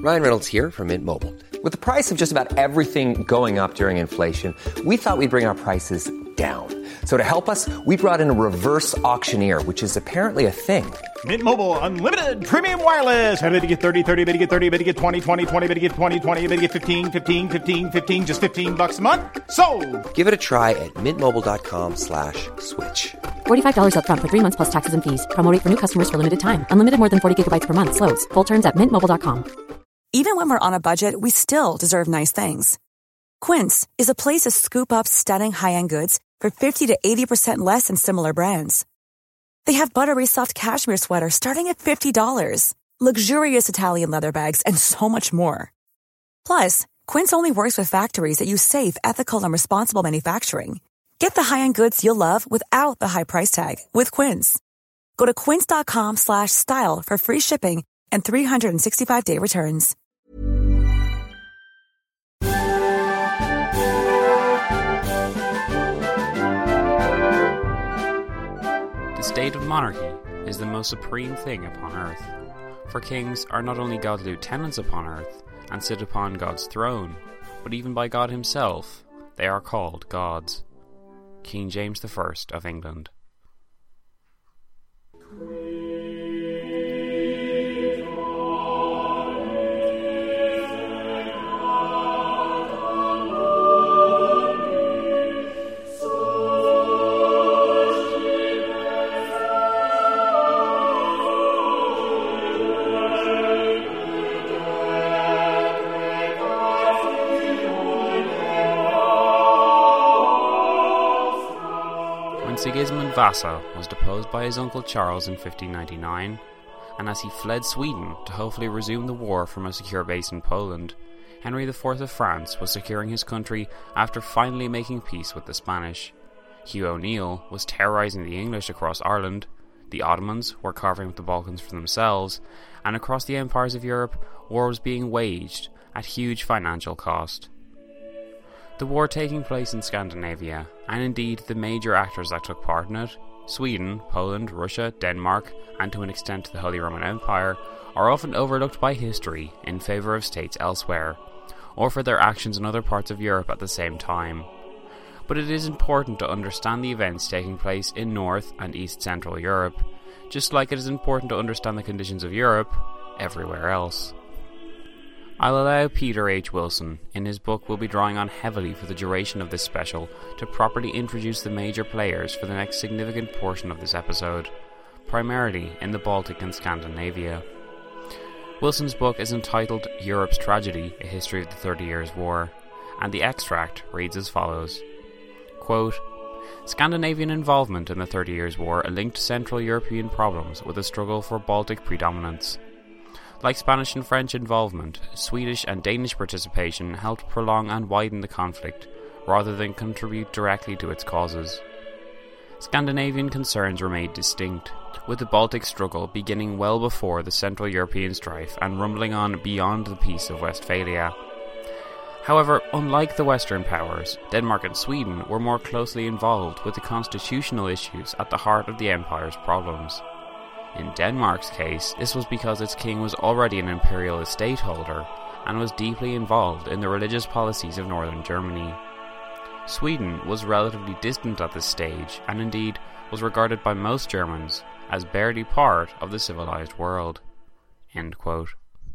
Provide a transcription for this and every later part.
Ryan Reynolds here from Mint Mobile. With the price of just about everything going up during inflation, we thought we'd bring our prices down. So to help us, we brought in a reverse auctioneer, which is apparently a thing. Mint Mobile Unlimited Premium Wireless. How to get 30, 30, bit to get 30, bit to get 20, 20, 20, bit to get 20, 20, bit to get 15, 15, 15, 15, just $15 a month? Sold! Give it a try at mintmobile.com/switch. $45 up front for 3 months plus taxes and fees. Promo rate for new customers for limited time. Unlimited more than 40 gigabytes per month. Slows full terms at mintmobile.com. Even when we're on a budget, we still deserve nice things. Quince is a place to scoop up stunning high-end goods for 50 to 80% less than similar brands. They have buttery soft cashmere sweaters starting at $50, luxurious Italian leather bags, and so much more. Plus, Quince only works with factories that use safe, ethical, and responsible manufacturing. Get the high-end goods you'll love without the high price tag with Quince. Go to quince.com/style for free shipping and 365-day returns. The state of monarchy is the most supreme thing upon earth, for kings are not only God's lieutenants upon earth and sit upon God's throne, but even by God himself they are called gods. King James I of England. Sigismund Vasa was deposed by his uncle Charles in 1599, and as he fled Sweden to hopefully resume the war from a secure base in Poland, Henry IV of France was securing his country after finally making peace with the Spanish. Hugh O'Neill was terrorising the English across Ireland, the Ottomans were carving up the Balkans for themselves, and across the empires of Europe, war was being waged at huge financial cost. The war taking place in Scandinavia, and indeed the major actors that took part in it, Sweden, Poland, Russia, Denmark, and to an extent the Holy Roman Empire, are often overlooked by history in favour of states elsewhere, or for their actions in other parts of Europe at the same time. But it is important to understand the events taking place in North and East Central Europe, just like it is important to understand the conditions of Europe everywhere else. I'll allow Peter H. Wilson, in his book, will be drawing on heavily for the duration of this special to properly introduce the major players for the next significant portion of this episode, primarily in the Baltic and Scandinavia. Wilson's book is entitled Europe's Tragedy, A History of the 30 Years' War, and the extract reads as follows, quote, Scandinavian involvement in the 30 Years' War linked Central European problems with a struggle for Baltic predominance. Like Spanish and French involvement, Swedish and Danish participation helped prolong and widen the conflict, rather than contribute directly to its causes. Scandinavian concerns remained distinct, with the Baltic struggle beginning well before the Central European strife and rumbling on beyond the Peace of Westphalia. However, unlike the Western powers, Denmark and Sweden were more closely involved with the constitutional issues at the heart of the empire's problems. In Denmark's case, this was because its king was already an imperial estate holder and was deeply involved in the religious policies of northern Germany. Sweden was relatively distant at this stage and indeed was regarded by most Germans as barely part of the civilized world. End quote.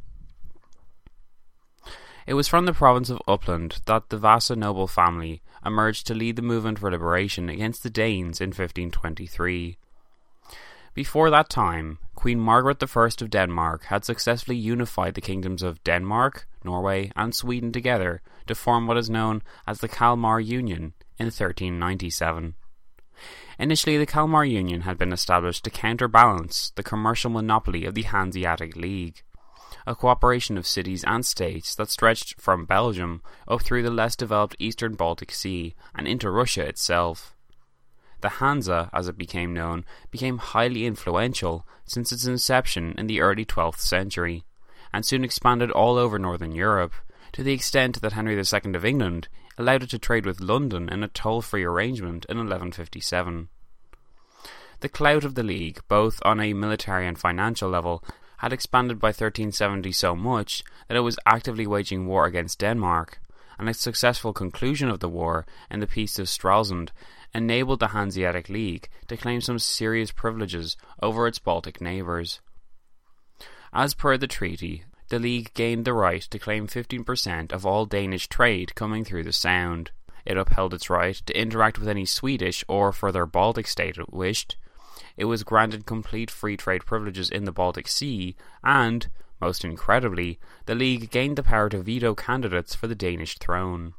It was from the province of Uppland that the Vasa noble family emerged to lead the movement for liberation against the Danes in 1523. Before that time, Queen Margaret I of Denmark had successfully unified the kingdoms of Denmark, Norway and Sweden together to form what is known as the Kalmar Union in 1397. Initially, the Kalmar Union had been established to counterbalance the commercial monopoly of the Hanseatic League, a cooperation of cities and states that stretched from Belgium up through the less developed eastern Baltic Sea and into Russia itself. The Hansa, as it became known, became highly influential since its inception in the early 12th century, and soon expanded all over northern Europe, to the extent that Henry II of England allowed it to trade with London in a toll-free arrangement in 1157. The clout of the League, both on a military and financial level, had expanded by 1370 so much that it was actively waging war against Denmark, and its successful conclusion of the war in the Peace of Stralsund enabled the Hanseatic League to claim some serious privileges over its Baltic neighbours. As per the treaty, the League gained the right to claim 15% of all Danish trade coming through the Sound. It upheld its right to interact with any Swedish or further Baltic state it wished. It was granted complete free trade privileges in the Baltic Sea, and, most incredibly, the League gained the power to veto candidates for the Danish throne.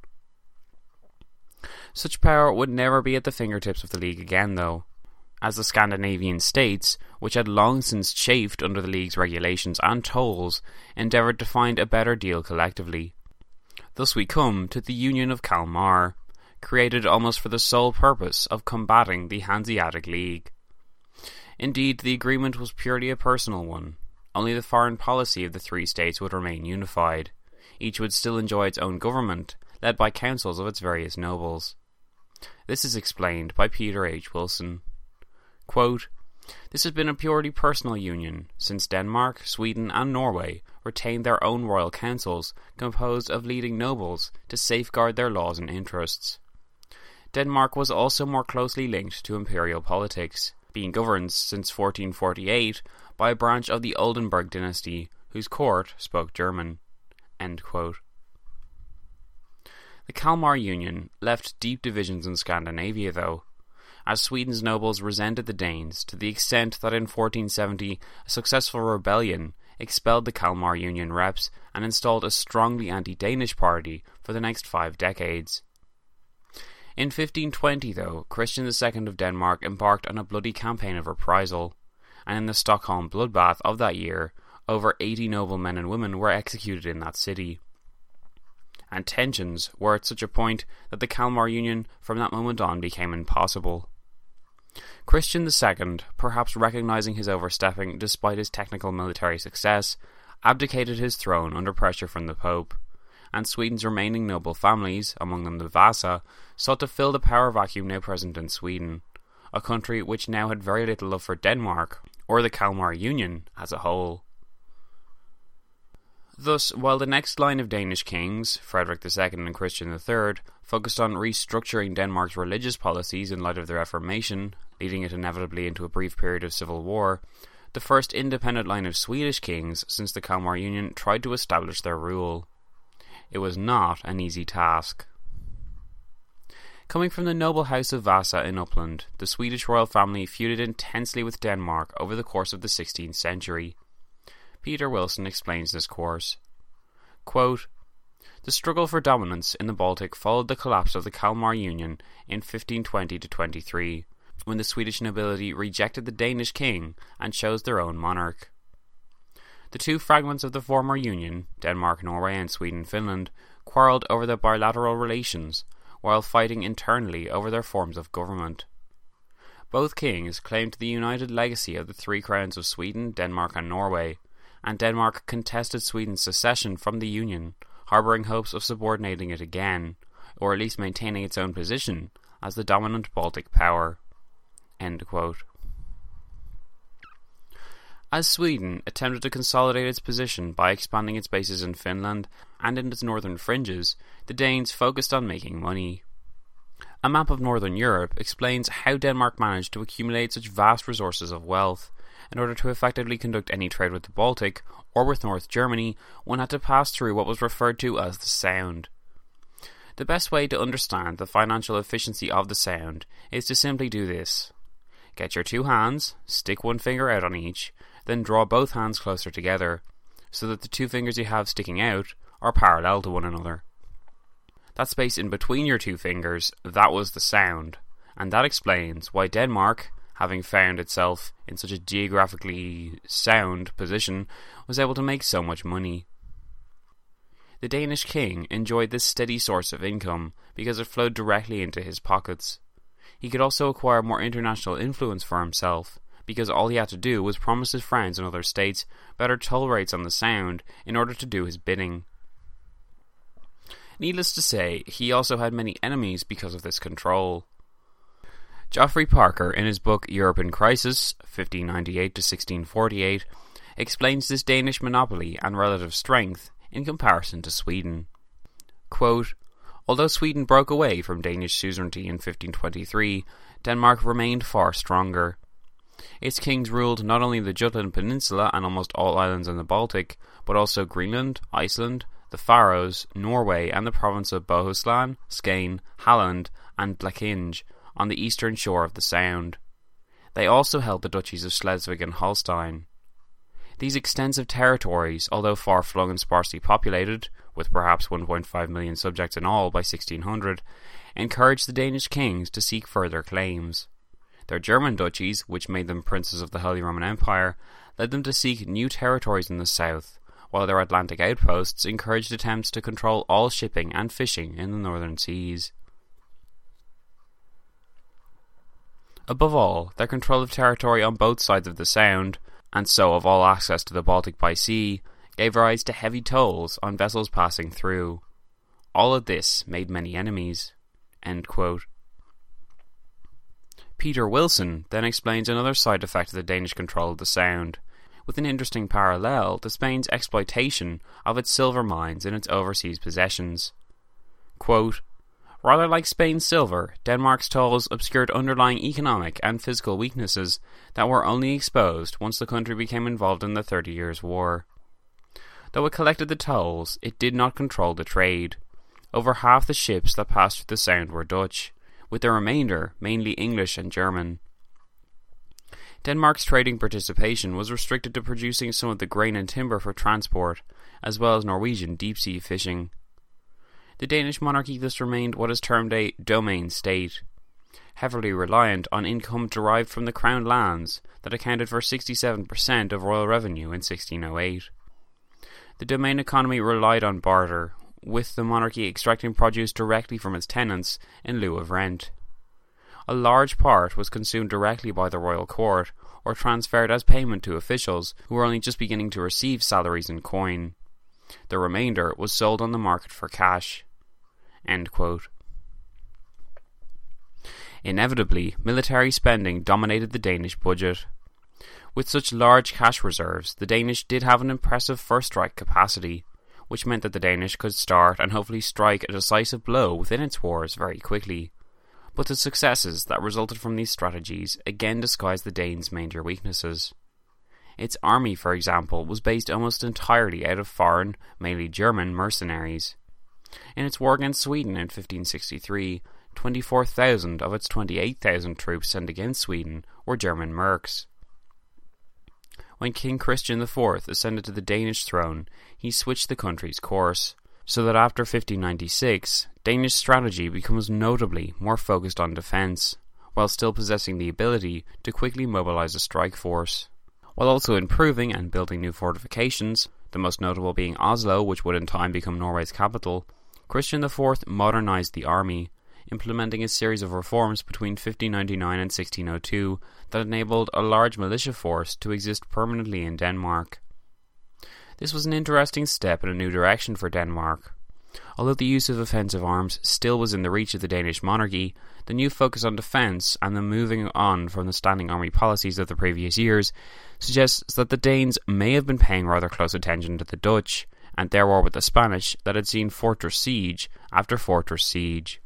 Such power would never be at the fingertips of the League again, though, as the Scandinavian states, which had long since chafed under the League's regulations and tolls, endeavoured to find a better deal collectively. Thus we come to the Union of Kalmar, created almost for the sole purpose of combating the Hanseatic League. Indeed, the agreement was purely a personal one. Only the foreign policy of the three states would remain unified. Each would still enjoy its own government, led by councils of its various nobles. This is explained by Peter H. Wilson. Quote, "This has been a purely personal union, since Denmark, Sweden, and Norway retained their own royal councils composed of leading nobles to safeguard their laws and interests. Denmark was also more closely linked to imperial politics, being governed since 1448 by a branch of the Oldenburg dynasty, whose court spoke German." End quote. The Kalmar Union left deep divisions in Scandinavia, though, as Sweden's nobles resented the Danes to the extent that in 1470 a successful rebellion expelled the Kalmar Union reps and installed a strongly anti-Danish party for the next 5 decades. In 1520, though, Christian II of Denmark embarked on a bloody campaign of reprisal, and in the Stockholm bloodbath of that year, over 80 noblemen and women were executed in that city. And tensions were at such a point that the Kalmar Union from that moment on became impossible. Christian II, perhaps recognising his overstepping despite his technical military success, abdicated his throne under pressure from the Pope, and Sweden's remaining noble families, among them the Vasa, sought to fill the power vacuum now present in Sweden, a country which now had very little love for Denmark, or the Kalmar Union as a whole. Thus, while the next line of Danish kings, Frederick II and Christian III, focused on restructuring Denmark's religious policies in light of the Reformation, leading it inevitably into a brief period of civil war, the first independent line of Swedish kings since the Kalmar Union tried to establish their rule. It was not an easy task. Coming from the noble house of Vasa in Uppland, the Swedish royal family feuded intensely with Denmark over the course of the 16th century. Peter Wilson explains this course. Quote, "The struggle for dominance in the Baltic followed the collapse of the Kalmar Union in 1520-23, when the Swedish nobility rejected the Danish king and chose their own monarch. The two fragments of the former union, Denmark, Norway, and Sweden, Finland, quarrelled over their bilateral relations, while fighting internally over their forms of government. Both kings claimed the united legacy of the three crowns of Sweden, Denmark, and Norway, and Denmark contested Sweden's secession from the Union, harbouring hopes of subordinating it again, or at least maintaining its own position as the dominant Baltic power." End quote. As Sweden attempted to consolidate its position by expanding its bases in Finland and in its northern fringes, the Danes focused on making money. A map of northern Europe explains how Denmark managed to accumulate such vast resources of wealth. In order to effectively conduct any trade with the Baltic, or with North Germany, one had to pass through what was referred to as the Sound. The best way to understand the financial efficiency of the Sound is to simply do this. Get your two hands, stick one finger out on each, then draw both hands closer together, so that the two fingers you have sticking out are parallel to one another. That space in between your two fingers, that was the Sound, and that explains why Denmark, having found itself in such a geographically sound position, was able to make so much money. The Danish king enjoyed this steady source of income because it flowed directly into his pockets. He could also acquire more international influence for himself, because all he had to do was promise his friends in other states better toll rates on the Sound in order to do his bidding. Needless to say, he also had many enemies because of this control. Geoffrey Parker, in his book Europe in Crisis, 1598 to 1648, explains this Danish monopoly and relative strength in comparison to Sweden. Quote, although Sweden broke away from Danish suzerainty in 1523, Denmark remained far stronger. Its kings ruled not only the Jutland Peninsula and almost all islands in the Baltic, but also Greenland, Iceland, the Faroes, Norway, and the province of Bohuslän, Skane, Halland, and Blekinge on the eastern shore of the Sound. They also held the duchies of Schleswig and Holstein. These extensive territories, although far-flung and sparsely populated, with perhaps 1.5 million subjects in all by 1600, encouraged the Danish kings to seek further claims. Their German duchies, which made them princes of the Holy Roman Empire, led them to seek new territories in the south, while their Atlantic outposts encouraged attempts to control all shipping and fishing in the northern seas. Above all, their control of territory on both sides of the Sound, and so of all access to the Baltic by sea, gave rise to heavy tolls on vessels passing through. All of this made many enemies. End quote. Peter Wilson then explains another side effect of the Danish control of the Sound, with an interesting parallel to Spain's exploitation of its silver mines in its overseas possessions. Quote, rather like Spain's silver, Denmark's tolls obscured underlying economic and physical weaknesses that were only exposed once the country became involved in the 30 Years' War. Though it collected the tolls, it did not control the trade. Over half the ships that passed through the Sound were Dutch, with the remainder mainly English and German. Denmark's trading participation was restricted to producing some of the grain and timber for transport, as well as Norwegian deep-sea fishing. The Danish monarchy thus remained what is termed a domain state, heavily reliant on income derived from the crown lands that accounted for 67% of royal revenue in 1608. The domain economy relied on barter, with the monarchy extracting produce directly from its tenants in lieu of rent. A large part was consumed directly by the royal court, or transferred as payment to officials who were only just beginning to receive salaries in coin. The remainder was sold on the market for cash. End quote. Inevitably, military spending dominated the Danish budget. With such large cash reserves, the Danish did have an impressive first-strike capacity, which meant that the Danish could start and hopefully strike a decisive blow within its wars very quickly. But the successes that resulted from these strategies again disguised the Danes' major weaknesses. Its army, for example, was based almost entirely out of foreign, mainly German, mercenaries. In its war against Sweden in 1563, 24,000 of its 28,000 troops sent against Sweden were German mercs. When King Christian IV ascended to the Danish throne, he switched the country's course, so that after 1596, Danish strategy becomes notably more focused on defence, while still possessing the ability to quickly mobilise a strike force. While also improving and building new fortifications, the most notable being Oslo, which would in time become Norway's capital, Christian IV modernised the army, implementing a series of reforms between 1599 and 1602 that enabled a large militia force to exist permanently in Denmark. This was an interesting step in a new direction for Denmark. Although the use of offensive arms still was in the reach of the Danish monarchy, the new focus on defence and the moving on from the standing army policies of the previous years suggests that the Danes may have been paying rather close attention to the Dutch and their war with the Spanish that had seen fortress siege after fortress siege.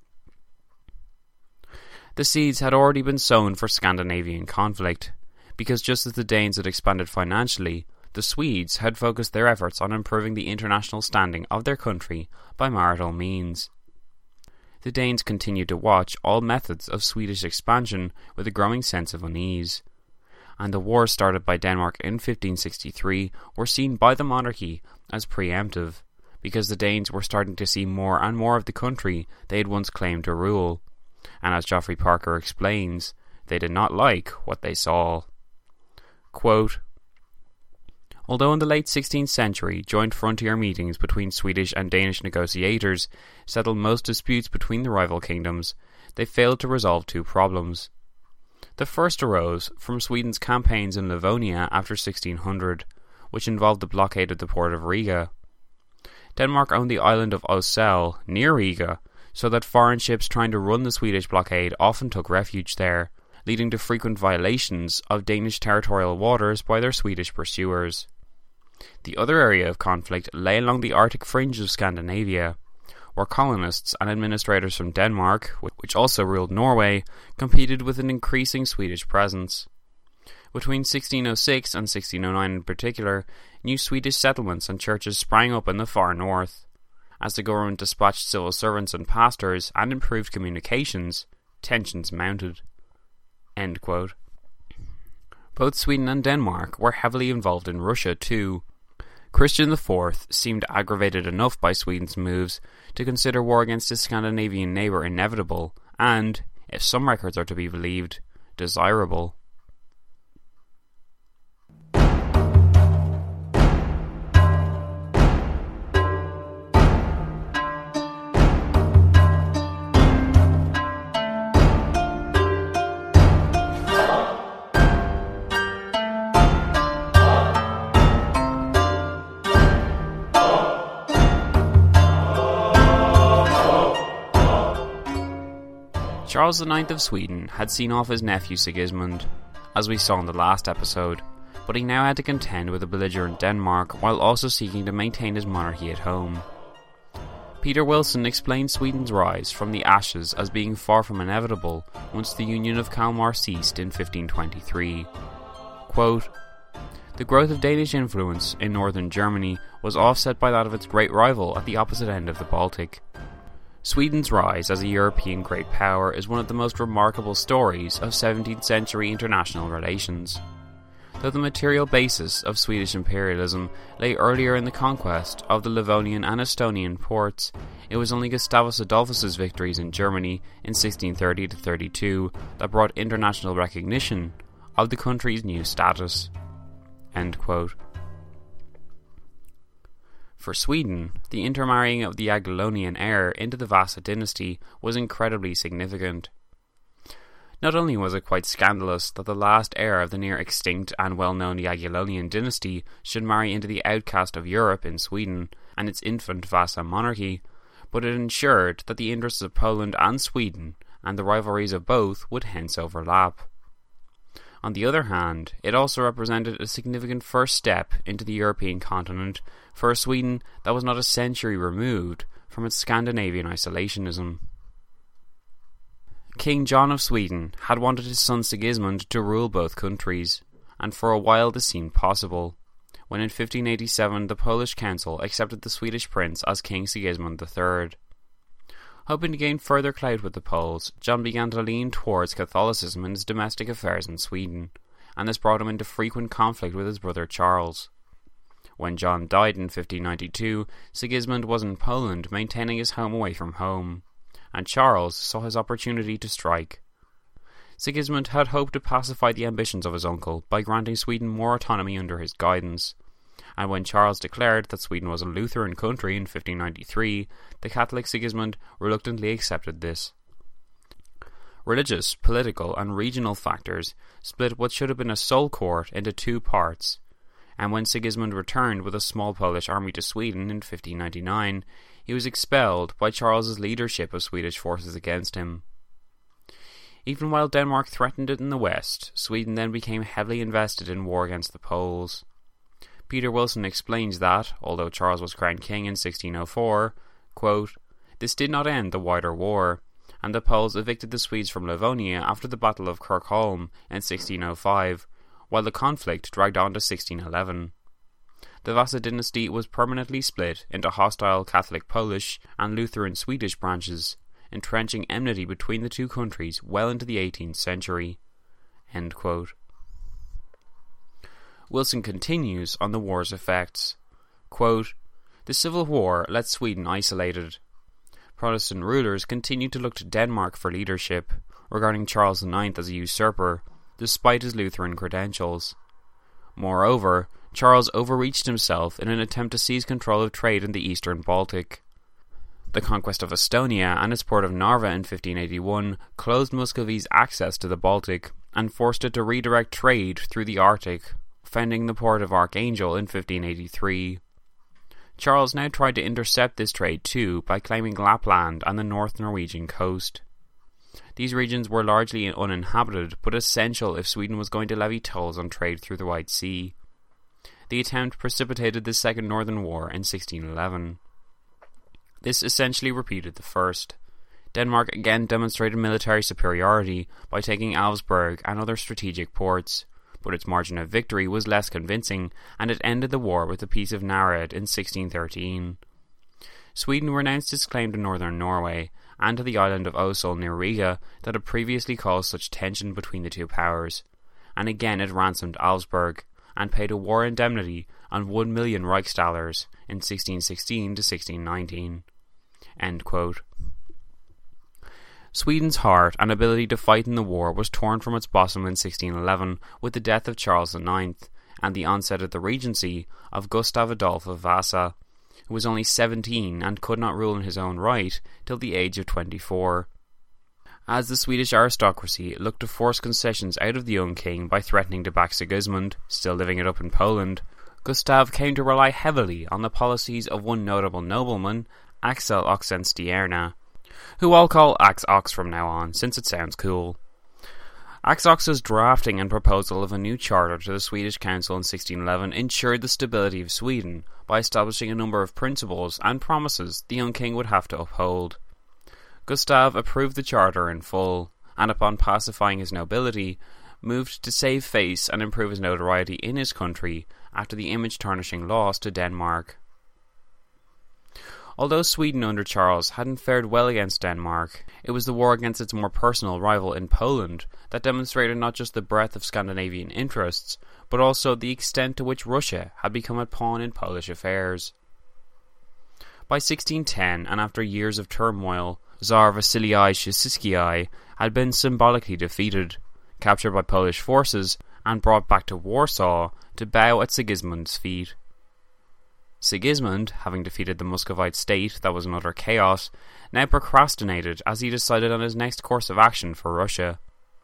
The seeds had already been sown for Scandinavian conflict, because just as the Danes had expanded financially, the Swedes had focused their efforts on improving the international standing of their country by marital means. The Danes continued to watch all methods of Swedish expansion with a growing sense of unease, and the wars started by Denmark in 1563 were seen by the monarchy as preemptive, because the Danes were starting to see more and more of the country they had once claimed to rule, and as Geoffrey Parker explains, they did not like what they saw. Quote, although in the late 16th century joint frontier meetings between Swedish and Danish negotiators settled most disputes between the rival kingdoms, they failed to resolve two problems. The first arose from Sweden's campaigns in Livonia after 1600, which involved the blockade of the port of Riga. Denmark owned the island of Odsel, near Riga, so that foreign ships trying to run the Swedish blockade often took refuge there, leading to frequent violations of Danish territorial waters by their Swedish pursuers. The other area of conflict lay along the Arctic fringe of Scandinavia, where colonists and administrators from Denmark, which also ruled Norway, competed with an increasing Swedish presence. Between 1606 and 1609 in particular, new Swedish settlements and churches sprang up in the far north. As the government dispatched civil servants and pastors and improved communications, tensions mounted. End quote. Both Sweden and Denmark were heavily involved in Russia too. Christian IV seemed aggravated enough by Sweden's moves to consider war against his Scandinavian neighbour inevitable and, if some records are to be believed, desirable. Charles IX of Sweden had seen off his nephew Sigismund, as we saw in the last episode, but he now had to contend with a belligerent Denmark while also seeking to maintain his monarchy at home. Peter Wilson explained Sweden's rise from the ashes as being far from inevitable once the Union of Kalmar ceased in 1523. Quote, "The growth of Danish influence in northern Germany was offset by that of its great rival at the opposite end of the Baltic. Sweden's rise as a European great power is one of the most remarkable stories of 17th century international relations. Though the material basis of Swedish imperialism lay earlier in the conquest of the Livonian and Estonian ports, it was only Gustavus Adolphus's victories in Germany in 1630-32 that brought international recognition of the country's new status." End quote. For Sweden, the intermarrying of the Jagiellonian heir into the Vasa dynasty was incredibly significant. Not only was it quite scandalous that the last heir of the near-extinct and well-known Jagiellonian dynasty should marry into the outcast of Europe in Sweden and its infant Vasa monarchy, but it ensured that the interests of Poland and Sweden and the rivalries of both would hence overlap. On the other hand, it also represented a significant first step into the European continent for a Sweden that was not a century removed from its Scandinavian isolationism. King John of Sweden had wanted his son Sigismund to rule both countries, and for a while this seemed possible, when in 1587 the Polish Council accepted the Swedish prince as King Sigismund III. Hoping to gain further clout with the Poles, John began to lean towards Catholicism in his domestic affairs in Sweden, and this brought him into frequent conflict with his brother Charles. When John died in 1592, Sigismund was in Poland maintaining his home away from home, and Charles saw his opportunity to strike. Sigismund had hoped to pacify the ambitions of his uncle by granting Sweden more autonomy under his guidance, and when Charles declared that Sweden was a Lutheran country in 1593, the Catholic Sigismund reluctantly accepted this. Religious, political and regional factors split what should have been a sole court into two parts, and when Sigismund returned with a small Polish army to Sweden in 1599, he was expelled by Charles's leadership of Swedish forces against him. Even while Denmark threatened it in the west, Sweden then became heavily invested in war against the Poles. Peter Wilson explains that, although Charles was crowned king in 1604, quote, "This did not end the wider war, and the Poles evicted the Swedes from Livonia after the Battle of Kirkholm in 1605, while the conflict dragged on to 1611. The Vasa dynasty was permanently split into hostile Catholic Polish and Lutheran Swedish branches, entrenching enmity between the two countries well into the 18th century." End quote. Wilson continues on the war's effects. Quote, "The Civil War left Sweden isolated. Protestant rulers continued to look to Denmark for leadership, regarding Charles IX as a usurper, despite his Lutheran credentials. Moreover, Charles overreached himself in an attempt to seize control of trade in the eastern Baltic. The conquest of Estonia and its port of Narva in 1581 closed Muscovy's access to the Baltic and forced it to redirect trade through the Arctic, founding the port of Archangel in 1583. Charles now tried to intercept this trade too by claiming Lapland and the North Norwegian coast. These regions were largely uninhabited, but essential if Sweden was going to levy tolls on trade through the White Sea. The attempt precipitated the Second Northern War in 1611. This essentially repeated the first. Denmark again demonstrated military superiority by taking Augsburg and other strategic ports, but its margin of victory was less convincing, and it ended the war with the Peace of Nared in 1613. Sweden renounced its claim to northern Norway, and to the island of Osel near Riga that had previously caused such tension between the two powers, and again it ransomed Augsburg, and paid a war indemnity on 1 million Reichsdaler in 1616 to 1619. End quote. Sweden's heart and ability to fight in the war was torn from its bosom in 1611 with the death of Charles IX and the onset of the regency of Gustav Adolf of Vasa, who was only 17 and could not rule in his own right till the age of 24. As the Swedish aristocracy looked to force concessions out of the young king by threatening to back Sigismund, still living it up in Poland, Gustav came to rely heavily on the policies of one notable nobleman, Axel Oxenstierna, who I'll call Axe-Ox from now on, since it sounds cool. Axe-Ox's drafting and proposal of a new charter to the Swedish Council in 1611 ensured the stability of Sweden by establishing a number of principles and promises the young king would have to uphold. Gustav approved the charter in full, and upon pacifying his nobility, moved to save face and improve his notoriety in his country after the image-tarnishing loss to Denmark. Although Sweden under Charles hadn't fared well against Denmark, it was the war against its more personal rival in Poland that demonstrated not just the breadth of Scandinavian interests, but also the extent to which Russia had become a pawn in Polish affairs. By 1610, and after years of turmoil, Tsar Wasilii Szyszewski had been symbolically defeated, captured by Polish forces, and brought back to Warsaw to bow at Sigismund's feet. Sigismund, having defeated the Muscovite state that was in utter chaos, now procrastinated as he decided on his next course of action for Russia.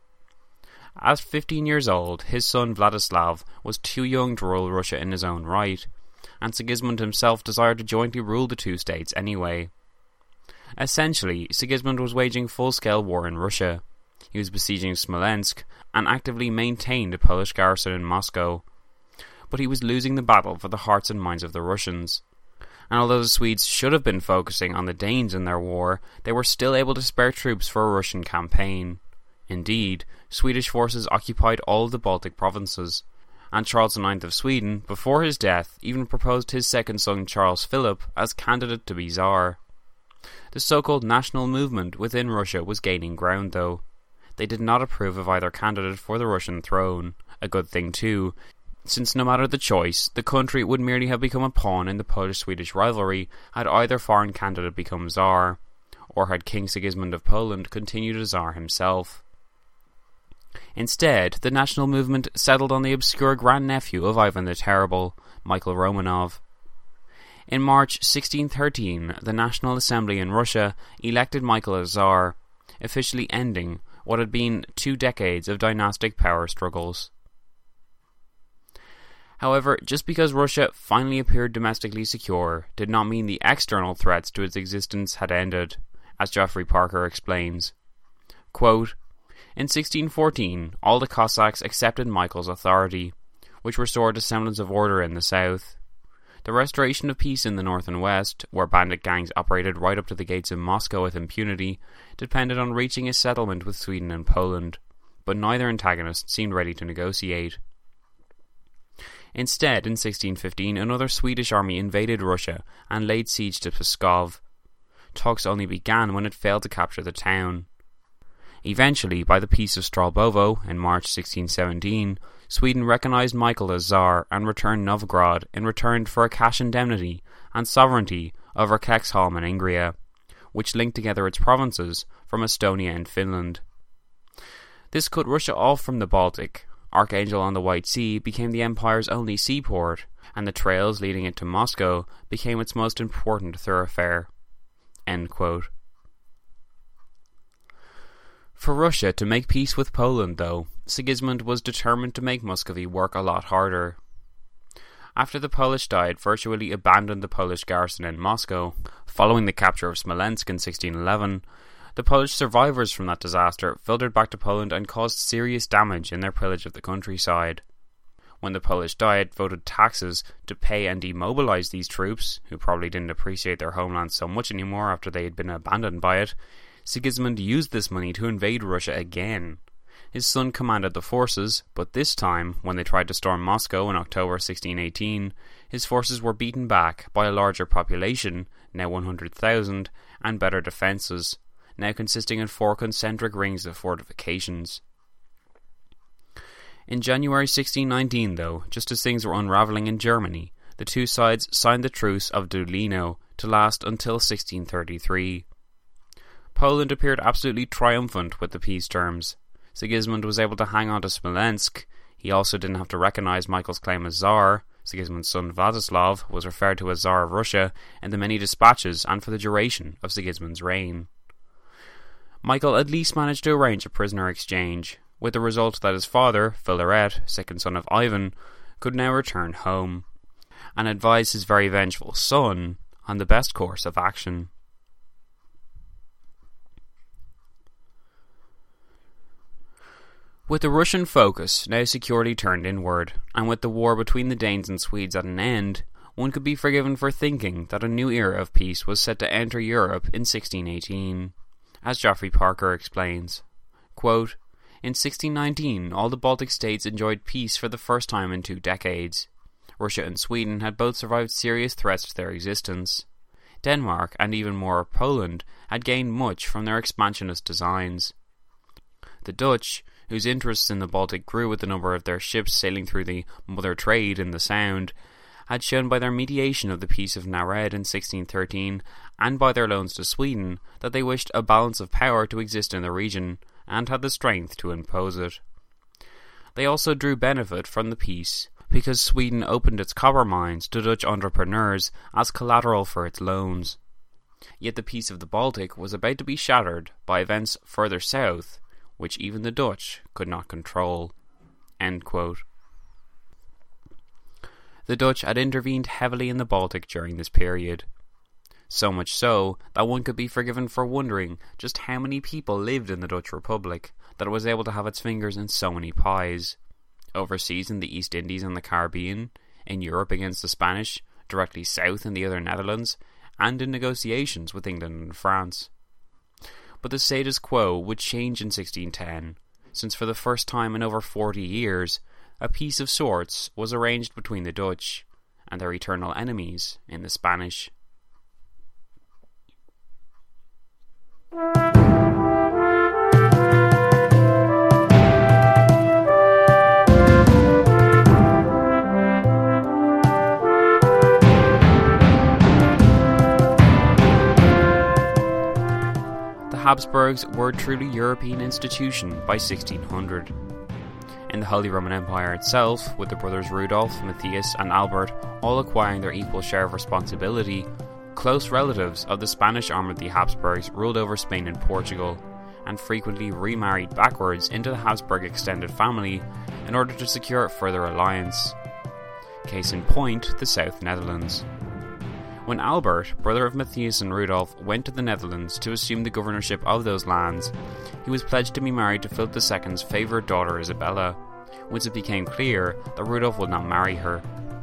At 15 years old, his son Vladislav was too young to rule Russia in his own right, and Sigismund himself desired to jointly rule the two states anyway. Essentially, Sigismund was waging full-scale war in Russia. He was besieging Smolensk and actively maintained a Polish garrison in Moscow, but he was losing the battle for the hearts and minds of the Russians. And although the Swedes should have been focusing on the Danes in their war, they were still able to spare troops for a Russian campaign. Indeed, Swedish forces occupied all of the Baltic provinces, and Charles IX of Sweden, before his death, even proposed his second son Charles Philip as candidate to be Tsar. The so-called national movement within Russia was gaining ground, though. They did not approve of either candidate for the Russian throne, a good thing too, since no matter the choice, the country would merely have become a pawn in the Polish-Swedish rivalry had either foreign candidate become Tsar, or had King Sigismund of Poland continued as Tsar himself. Instead, the national movement settled on the obscure grandnephew of Ivan the Terrible, Michael Romanov. In March 1613, the National Assembly in Russia elected Michael as Tsar, officially ending what had been 2 decades of dynastic power struggles. However, just because Russia finally appeared domestically secure did not mean the external threats to its existence had ended, as Geoffrey Parker explains. Quote, in 1614, all the Cossacks accepted Michael's authority, which restored a semblance of order in the south. The restoration of peace in the north and west, where bandit gangs operated right up to the gates of Moscow with impunity, depended on reaching a settlement with Sweden and Poland, but neither antagonist seemed ready to negotiate. Instead, in 1615, another Swedish army invaded Russia and laid siege to Pskov. Talks only began when it failed to capture the town. Eventually, by the Peace of Stralbovo in March 1617, Sweden recognised Michael as Tsar and returned Novgorod in return for a cash indemnity and sovereignty over Kexholm and Ingria, which linked together its provinces from Estonia and Finland. This cut Russia off from the Baltic. Archangel on the White Sea became the empire's only seaport, and the trails leading it to Moscow became its most important thoroughfare. End quote. For Russia to make peace with Poland, though, Sigismund was determined to make Muscovy work a lot harder. After the Polish Diet virtually abandoned the Polish garrison in Moscow, following the capture of Smolensk in 1611, The Polish survivors from that disaster filtered back to Poland and caused serious damage in their pillage of the countryside. When the Polish Diet voted taxes to pay and demobilize these troops, who probably didn't appreciate their homeland so much anymore after they had been abandoned by it, Sigismund used this money to invade Russia again. His son commanded the forces, but this time, when they tried to storm Moscow in October 1618, his forces were beaten back by a larger population, now 100,000, and better defences, now consisting in 4 concentric rings of fortifications. In January 1619, though, just as things were unravelling in Germany, the two sides signed the Truce of Dulino to last until 1633. Poland appeared absolutely triumphant with the peace terms. Sigismund was able to hang on to Smolensk. He also didn't have to recognise Michael's claim as Tsar. Sigismund's son Vladislav was referred to as Tsar of Russia in the many dispatches and for the duration of Sigismund's reign. Michael at least managed to arrange a prisoner exchange, with the result that his father, Filaret, second son of Ivan, could now return home, and advise his very vengeful son on the best course of action. With the Russian focus now securely turned inward, and with the war between the Danes and Swedes at an end, one could be forgiven for thinking that a new era of peace was set to enter Europe in 1618. As Geoffrey Parker explains, quote, "In 1619, all the Baltic states enjoyed peace for the first time in 2 decades. Russia and Sweden had both survived serious threats to their existence. Denmark, and even more Poland, had gained much from their expansionist designs. The Dutch, whose interests in the Baltic grew with the number of their ships sailing through the mother trade in the Sound, had shown by their mediation of the Peace of Nared in 1613, and by their loans to Sweden, that they wished a balance of power to exist in the region, and had the strength to impose it. They also drew benefit from the peace, because Sweden opened its copper mines to Dutch entrepreneurs as collateral for its loans. Yet the peace of the Baltic was about to be shattered by events further south, which even the Dutch could not control." End quote. The Dutch had intervened heavily in the Baltic during this period. So much so that one could be forgiven for wondering just how many people lived in the Dutch Republic that it was able to have its fingers in so many pies. Overseas in the East Indies and the Caribbean, in Europe against the Spanish, directly south in the other Netherlands, and in negotiations with England and France. But the status quo would change in 1610, since for the first time in over 40 years, a peace of sorts was arranged between the Dutch and their eternal enemies in the Spanish. The Habsburgs were a truly European institution by 1600. In the Holy Roman Empire itself, with the brothers Rudolf, Matthias and Albert all acquiring their equal share of responsibility, close relatives of the Spanish arm of the Habsburgs ruled over Spain and Portugal, and frequently remarried backwards into the Habsburg extended family in order to secure further alliance. Case in point, the South Netherlands. When Albert, brother of Matthias and Rudolf, went to the Netherlands to assume the governorship of those lands, he was pledged to be married to Philip II's favourite daughter Isabella, once it became clear that Rudolf would not marry her.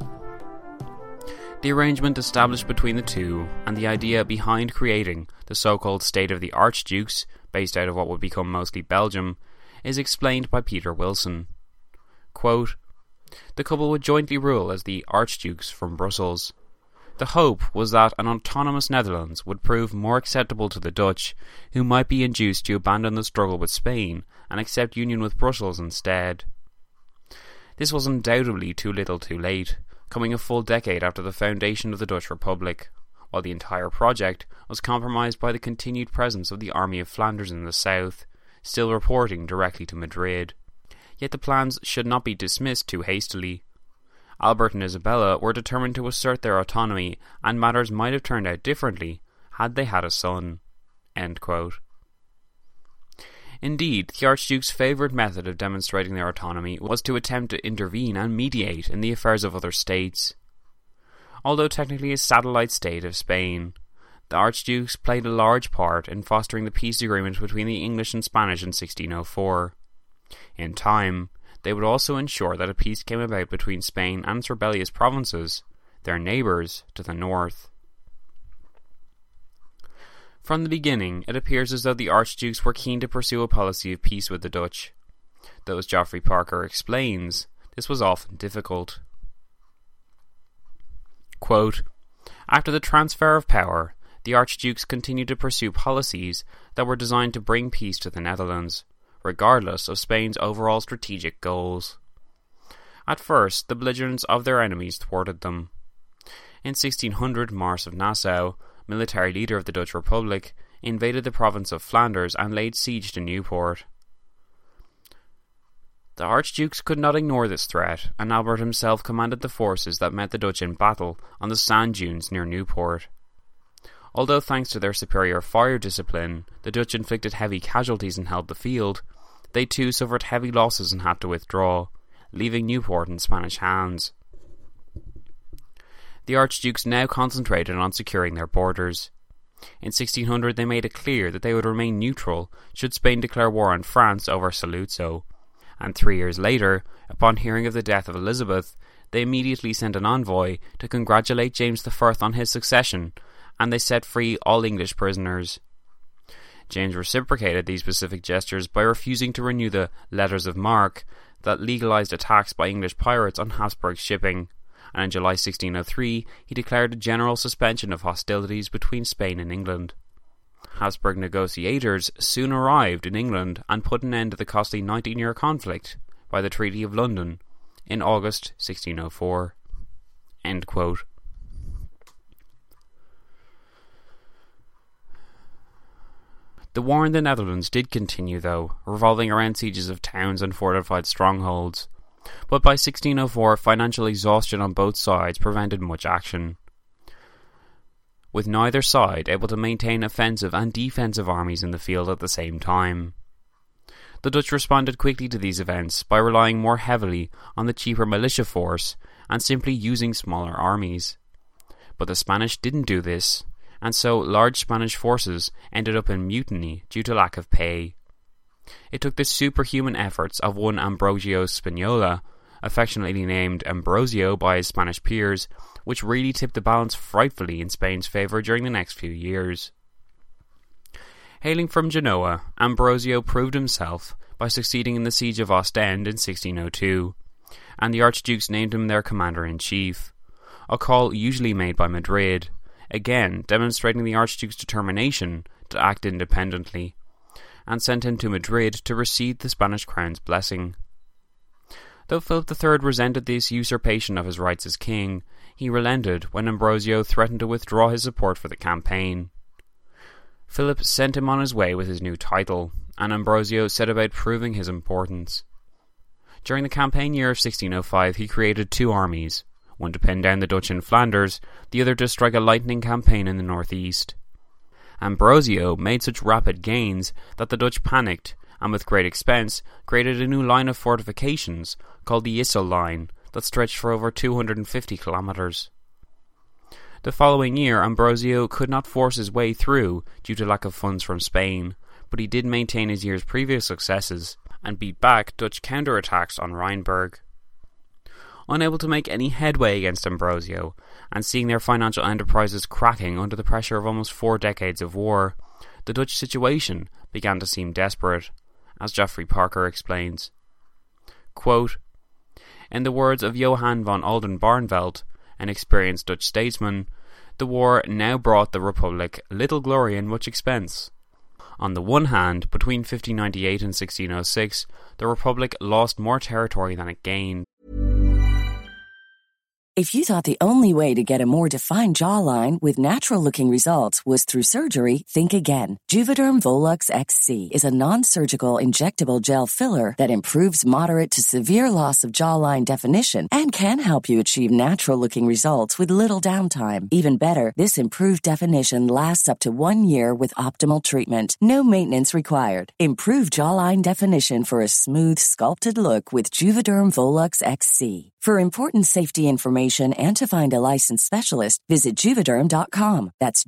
The arrangement established between the two, and the idea behind creating the so-called State of the Archdukes, based out of what would become mostly Belgium, is explained by Peter Wilson. Quote, "The couple would jointly rule as the Archdukes from Brussels. The hope was that an autonomous Netherlands would prove more acceptable to the Dutch, who might be induced to abandon the struggle with Spain and accept union with Brussels instead. This was undoubtedly too little too late, coming a full decade after the foundation of the Dutch Republic, while the entire project was compromised by the continued presence of the Army of Flanders in the south, still reporting directly to Madrid. Yet the plans should not be dismissed too hastily. Albert and Isabella were determined to assert their autonomy, and matters might have turned out differently had they had a son." End quote. Indeed, the Archduke's favourite method of demonstrating their autonomy was to attempt to intervene and mediate in the affairs of other states. Although technically a satellite state of Spain, The Archdukes played a large part in fostering the peace agreement between the English and Spanish in 1604. In time, they would also ensure that a peace came about between Spain and its rebellious provinces, their neighbours to the north. From the beginning, it appears as though the Archdukes were keen to pursue a policy of peace with the Dutch. Though, as Geoffrey Parker explains, this was often difficult. Quote, "After the transfer of power, the Archdukes continued to pursue policies that were designed to bring peace to the Netherlands, regardless of Spain's overall strategic goals. At first, the belligerents of their enemies thwarted them. In 1600, Maurice of Nassau, military leader of the Dutch Republic, invaded the province of Flanders and laid siege to Newport. The Archdukes could not ignore this threat, and Albert himself commanded the forces that met the Dutch in battle on the sand dunes near Newport. Although thanks to their superior fire discipline, the Dutch inflicted heavy casualties and held the field, they too suffered heavy losses and had to withdraw, leaving Newport in Spanish hands. The Archdukes now concentrated on securing their borders. In 1600 they made it clear that they would remain neutral should Spain declare war on France over Saluzzo, and 3 years later, upon hearing of the death of Elizabeth, they immediately sent an envoy to congratulate James I on his succession, and they set free all English prisoners. James reciprocated these pacific gestures by refusing to renew the Letters of Marque that legalised attacks by English pirates on Habsburg shipping, and in July 1603 he declared a general suspension of hostilities between Spain and England. Habsburg negotiators soon arrived in England and put an end to the costly 19-year conflict by the Treaty of London in August 1604. End quote. The war in the Netherlands did continue, though, revolving around sieges of towns and fortified strongholds. But by 1604, financial exhaustion on both sides prevented much action, with neither side able to maintain offensive and defensive armies in the field at the same time. The Dutch responded quickly to these events by relying more heavily on the cheaper militia force and simply using smaller armies. But the Spanish didn't do this, and so large Spanish forces ended up in mutiny due to lack of pay. It took the superhuman efforts of one Ambrosio Spagnola, affectionately named Ambrosio by his Spanish peers, which really tipped the balance frightfully in Spain's favour during the next few years. Hailing from Genoa, Ambrosio proved himself by succeeding in the siege of Ostend in 1602, and the Archdukes named him their commander-in-chief, a call usually made by Madrid, again demonstrating the Archduke's determination to act independently, and sent him to Madrid to receive the Spanish crown's blessing. Though Philip III resented this usurpation of his rights as king, he relented when Ambrosio threatened to withdraw his support for the campaign. Philip sent him on his way with his new title, and Ambrosio set about proving his importance. During the campaign year of 1605 he created 2 armies, one to pin down the Dutch in Flanders, the other to strike a lightning campaign in the northeast. Ambrosio made such rapid gains that the Dutch panicked, and with great expense created a new line of fortifications called the Yssel Line that stretched for over 250 kilometres. The following year Ambrosio could not force his way through due to lack of funds from Spain, but he did maintain his year's previous successes and beat back Dutch counterattacks on Rheinberg. Unable to make any headway against Ambrosio, and seeing their financial enterprises cracking under the pressure of almost 4 decades of war, the Dutch situation began to seem desperate, as Geoffrey Parker explains. Quote, "In the words of Johann von Oldenbarnevelt, an experienced Dutch statesman, the war now brought the Republic little glory and much expense. On the one hand, between 1598 and 1606, the Republic lost more territory than it gained. If you thought the only way to get a more defined jawline with natural-looking results was through surgery, think again. Juvederm Volux XC is a non-surgical injectable gel filler that improves moderate to severe loss of jawline definition and can help you achieve natural-looking results with little downtime. Even better, this improved definition lasts up to 1 year with optimal treatment. No maintenance required. Improve jawline definition for a smooth, sculpted look with Juvederm Volux XC. For important safety information information and to find a licensed specialist, visit Juvederm.com. That's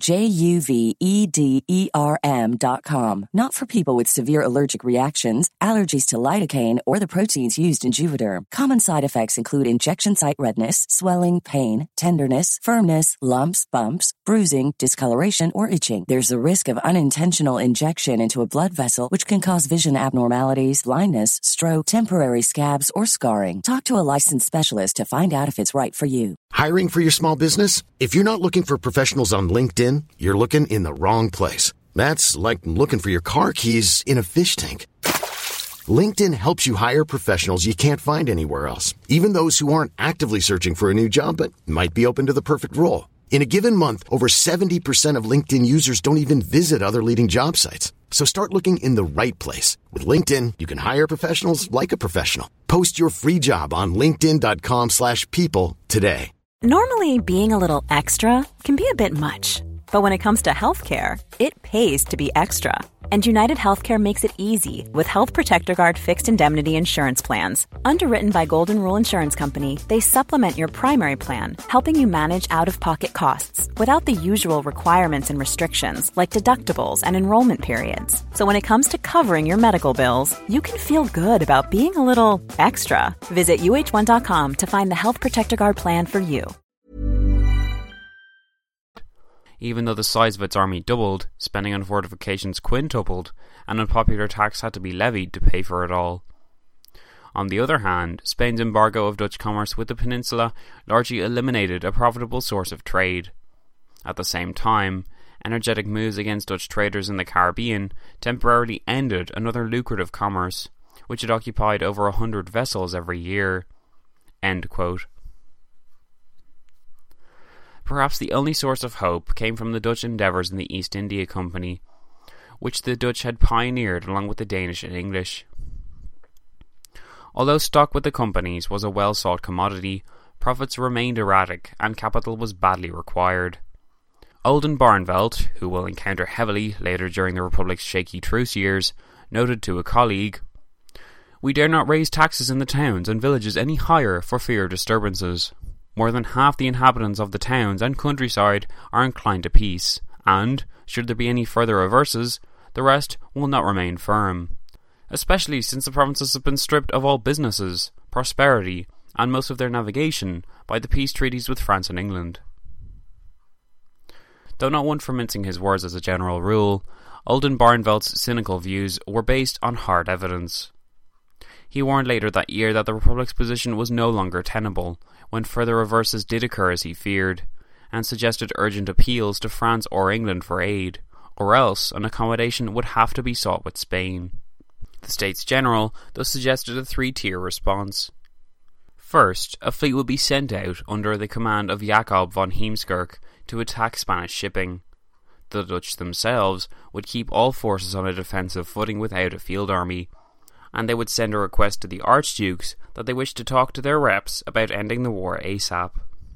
JUVEDERM.com. Not for people with severe allergic reactions, allergies to lidocaine, or the proteins used in Juvederm. Common side effects include injection site redness, swelling, pain, tenderness, firmness, lumps, bumps, bruising, discoloration, or itching. There's a risk of unintentional injection into a blood vessel, which can cause vision abnormalities, blindness, stroke, temporary scabs, or scarring. Talk to a licensed specialist to find out if it's right for you. Hiring for your small business? If you're not looking for professionals on LinkedIn, you're looking in the wrong place. That's like looking for your car keys in a fish tank. LinkedIn helps you hire professionals you can't find anywhere else, even those who aren't actively searching for a new job but might be open to the perfect role. In a given month, over 70% of LinkedIn users don't even visit other leading job sites. So start looking in the right place. With LinkedIn, you can hire professionals like a professional. Post your free job on linkedin.com/people today. Normally, being a little extra can be a bit much. But when it comes to healthcare, it pays to be extra. And United Healthcare makes it easy with Health Protector Guard fixed indemnity insurance plans. Underwritten by Golden Rule Insurance Company, they supplement your primary plan, helping you manage out-of-pocket costs without the usual requirements and restrictions like deductibles and enrollment periods. So when it comes to covering your medical bills, you can feel good about being a little extra. Visit UH1.com to find the Health Protector Guard plan for you. Even though the size of its army doubled, spending on fortifications quintupled, an unpopular tax had to be levied to pay for it all. On the other hand, Spain's embargo of Dutch commerce with the peninsula largely eliminated a profitable source of trade. At the same time, energetic moves against Dutch traders in the Caribbean temporarily ended another lucrative commerce, which had occupied over 100 vessels every year. End quote. Perhaps the only source of hope came from the Dutch endeavours in the East India Company, which the Dutch had pioneered along with the Danish and English. Although stock with the companies was a well-sought commodity, profits remained erratic and capital was badly required. Oldenbarnevelt, who will encounter heavily later during the Republic's shaky truce years, noted to a colleague, "We dare not raise taxes in the towns and villages any higher for fear of disturbances. More than half the inhabitants of the towns and countryside are inclined to peace, and, should there be any further reverses, the rest will not remain firm, especially since the provinces have been stripped of all businesses, prosperity, and most of their navigation by the peace treaties with France and England." Though not one for mincing his words as a general rule, Oldenbarnevelt's cynical views were based on hard evidence. He warned later that year that the Republic's position was no longer tenable, when further reverses did occur as he feared, and suggested urgent appeals to France or England for aid, or else an accommodation would have to be sought with Spain. The States General thus suggested a three-tier response. First, a fleet would be sent out under the command of Jacob von Heemskerk to attack Spanish shipping. The Dutch themselves would keep all forces on a defensive footing without a field army, and they would send a request to the Archdukes that they wished to talk to their reps about ending the war ASAP.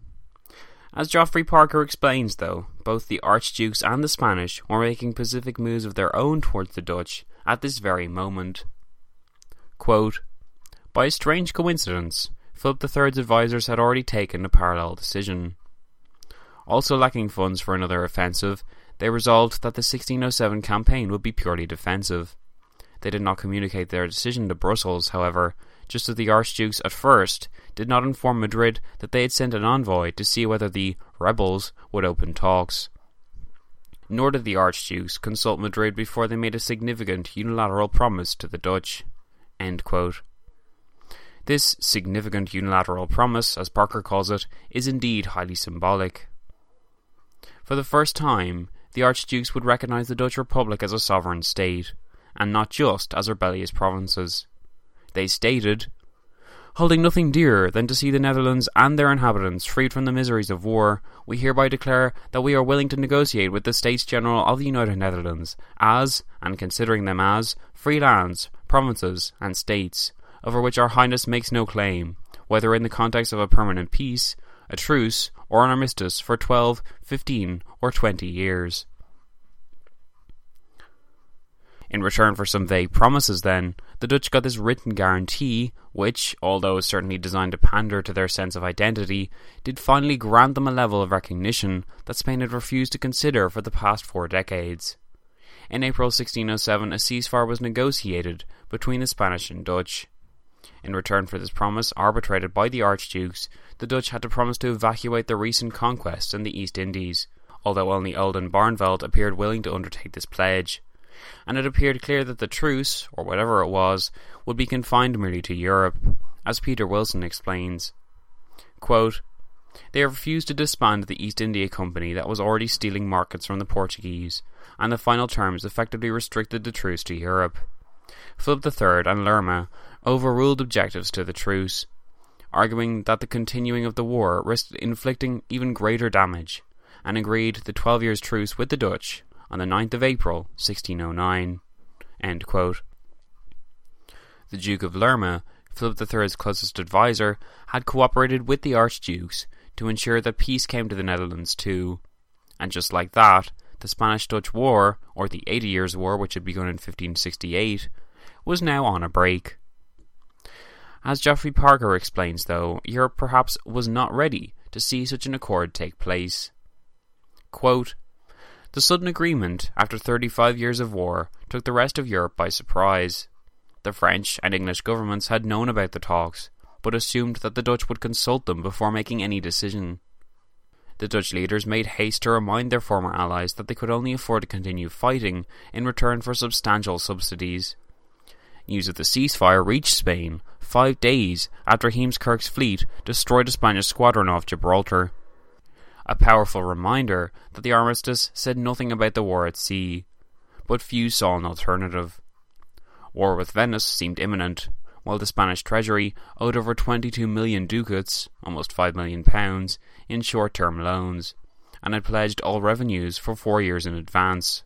As Geoffrey Parker explains, though, both the Archdukes and the Spanish were making pacific moves of their own towards the Dutch at this very moment. Quote, "By a strange coincidence, Philip III's advisers had already taken a parallel decision. Also lacking funds for another offensive, they resolved that the 1607 campaign would be purely defensive. They did not communicate their decision to Brussels, however, just as the Archdukes at first did not inform Madrid that they had sent an envoy to see whether the rebels would open talks. Nor did the Archdukes consult Madrid before they made a significant unilateral promise to the Dutch." End quote. This significant unilateral promise, as Parker calls it, is indeed highly symbolic. For the first time, the Archdukes would recognise the Dutch Republic as a sovereign state, and not just as rebellious provinces. They stated, "Holding nothing dearer than to see the Netherlands and their inhabitants freed from the miseries of war, we hereby declare that we are willing to negotiate with the States General of the United Netherlands as, and considering them as, free lands, provinces, and states, over which our Highness makes no claim, whether in the context of a permanent peace, a truce, or an armistice for 12, 15, or 20 years. In return for some vague promises, then, the Dutch got this written guarantee, which, although certainly designed to pander to their sense of identity, did finally grant them a level of recognition that Spain had refused to consider for the past 4 decades. In April 1607, a ceasefire was negotiated between the Spanish and Dutch. In return for this promise, arbitrated by the Archdukes, the Dutch had to promise to evacuate their recent conquests in the East Indies, although only Oldenbarnevelt appeared willing to undertake this pledge. And it appeared clear that the truce, or whatever it was, would be confined merely to Europe, as Peter Wilson explains. Quote, "They have refused to disband the East India Company that was already stealing markets from the Portuguese, and the final terms effectively restricted the truce to Europe. Philip III and Lerma overruled objectives to the truce, arguing that the continuing of the war risked inflicting even greater damage, and agreed the 12 years' truce with the Dutch on the 9th of April 1609. End quote. The Duke of Lerma, Philip III's closest advisor, had cooperated with the Archdukes to ensure that peace came to the Netherlands too. And just like that, the Spanish-Dutch War, or the 80 Years' War which had begun in 1568, was now on a break. As Geoffrey Parker explains though, Europe perhaps was not ready to see such an accord take place. Quote, "The sudden agreement, after 35 years of war, took the rest of Europe by surprise. The French and English governments had known about the talks, but assumed that the Dutch would consult them before making any decision. The Dutch leaders made haste to remind their former allies that they could only afford to continue fighting in return for substantial subsidies. News of the ceasefire reached Spain 5 days after Heemskerk's fleet destroyed a Spanish squadron off Gibraltar. A powerful reminder that the armistice said nothing about the war at sea, but few saw an alternative. War with Venice seemed imminent, while the Spanish treasury owed over 22 million ducats, almost £5 million, in short-term loans, and had pledged all revenues for 4 years in advance.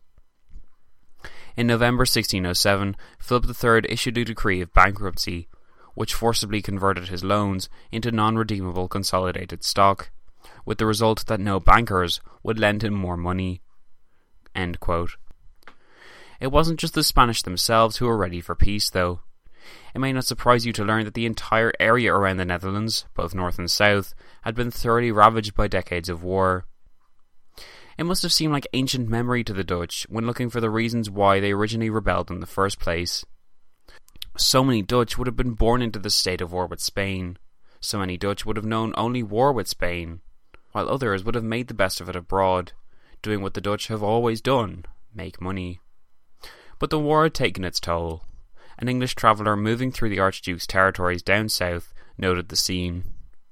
In November 1607, Philip III issued a decree of bankruptcy, which forcibly converted his loans into non-redeemable consolidated stock, with the result that no bankers would lend him more money." End quote. It wasn't just the Spanish themselves who were ready for peace, though. It may not surprise you to learn that the entire area around the Netherlands, both north and south, had been thoroughly ravaged by decades of war. It must have seemed like ancient memory to the Dutch when looking for the reasons why they originally rebelled in the first place. So many Dutch would have been born into the state of war with Spain. So many Dutch would have known only war with Spain, while others would have made the best of it abroad, doing what the Dutch have always done, make money. But the war had taken its toll. An English traveller moving through the Archduke's territories down south noted the scene.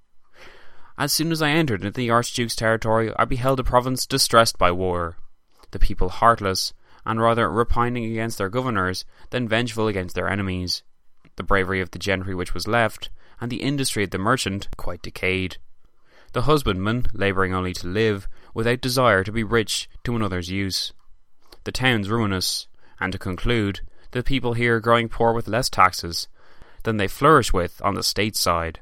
"As soon as I entered into the Archduke's territory, I beheld a province distressed by war, the people heartless, and rather repining against their governors than vengeful against their enemies, the bravery of the gentry which was left, and the industry of the merchant quite decayed. The husbandman labouring only to live, without desire to be rich to another's use. The towns ruinous, and to conclude, the people here growing poor with less taxes than they flourish with on the state side.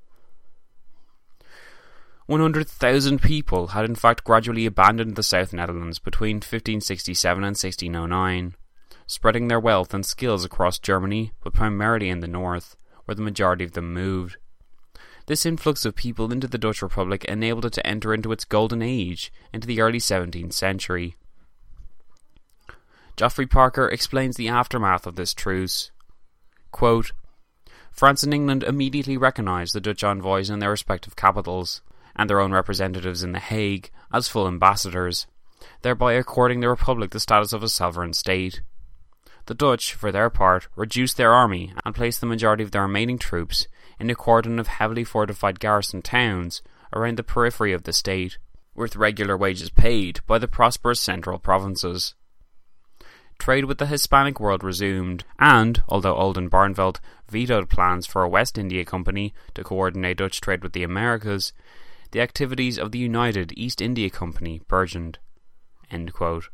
100,000 people had in fact gradually abandoned the South Netherlands between 1567 and 1609, spreading their wealth and skills across Germany, but primarily in the north, where the majority of them moved. This influx of people into the Dutch Republic enabled it to enter into its golden age into the early 17th century. Geoffrey Parker explains the aftermath of this truce. Quote, "France and England immediately recognised the Dutch envoys in their respective capitals, and their own representatives in The Hague, as full ambassadors, thereby according the Republic the status of a sovereign state. The Dutch, for their part, reduced their army and placed the majority of their remaining troops in a cordon of heavily fortified garrison towns around the periphery of the state, with regular wages paid by the prosperous central provinces. Trade with the Hispanic world resumed, and, although Oldenbarnevelt vetoed plans for a West India Company to coordinate Dutch trade with the Americas, the activities of the United East India Company burgeoned." End quote.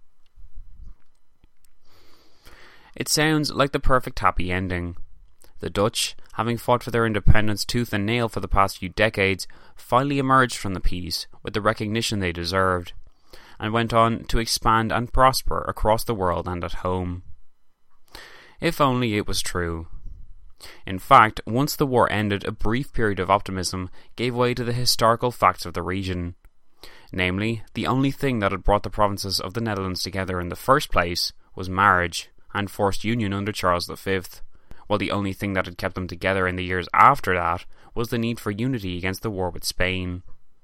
It sounds like the perfect happy ending. The Dutch, having fought for their independence tooth and nail for the past few decades, finally emerged from the peace with the recognition they deserved, and went on to expand and prosper across the world and at home. If only it was true. In fact, once the war ended, a brief period of optimism gave way to the historical facts of the region. Namely, the only thing that had brought the provinces of the Netherlands together in the first place was marriage and forced union under Charles V, while the only thing that had kept them together in the years after that was the need for unity against the war with Spain.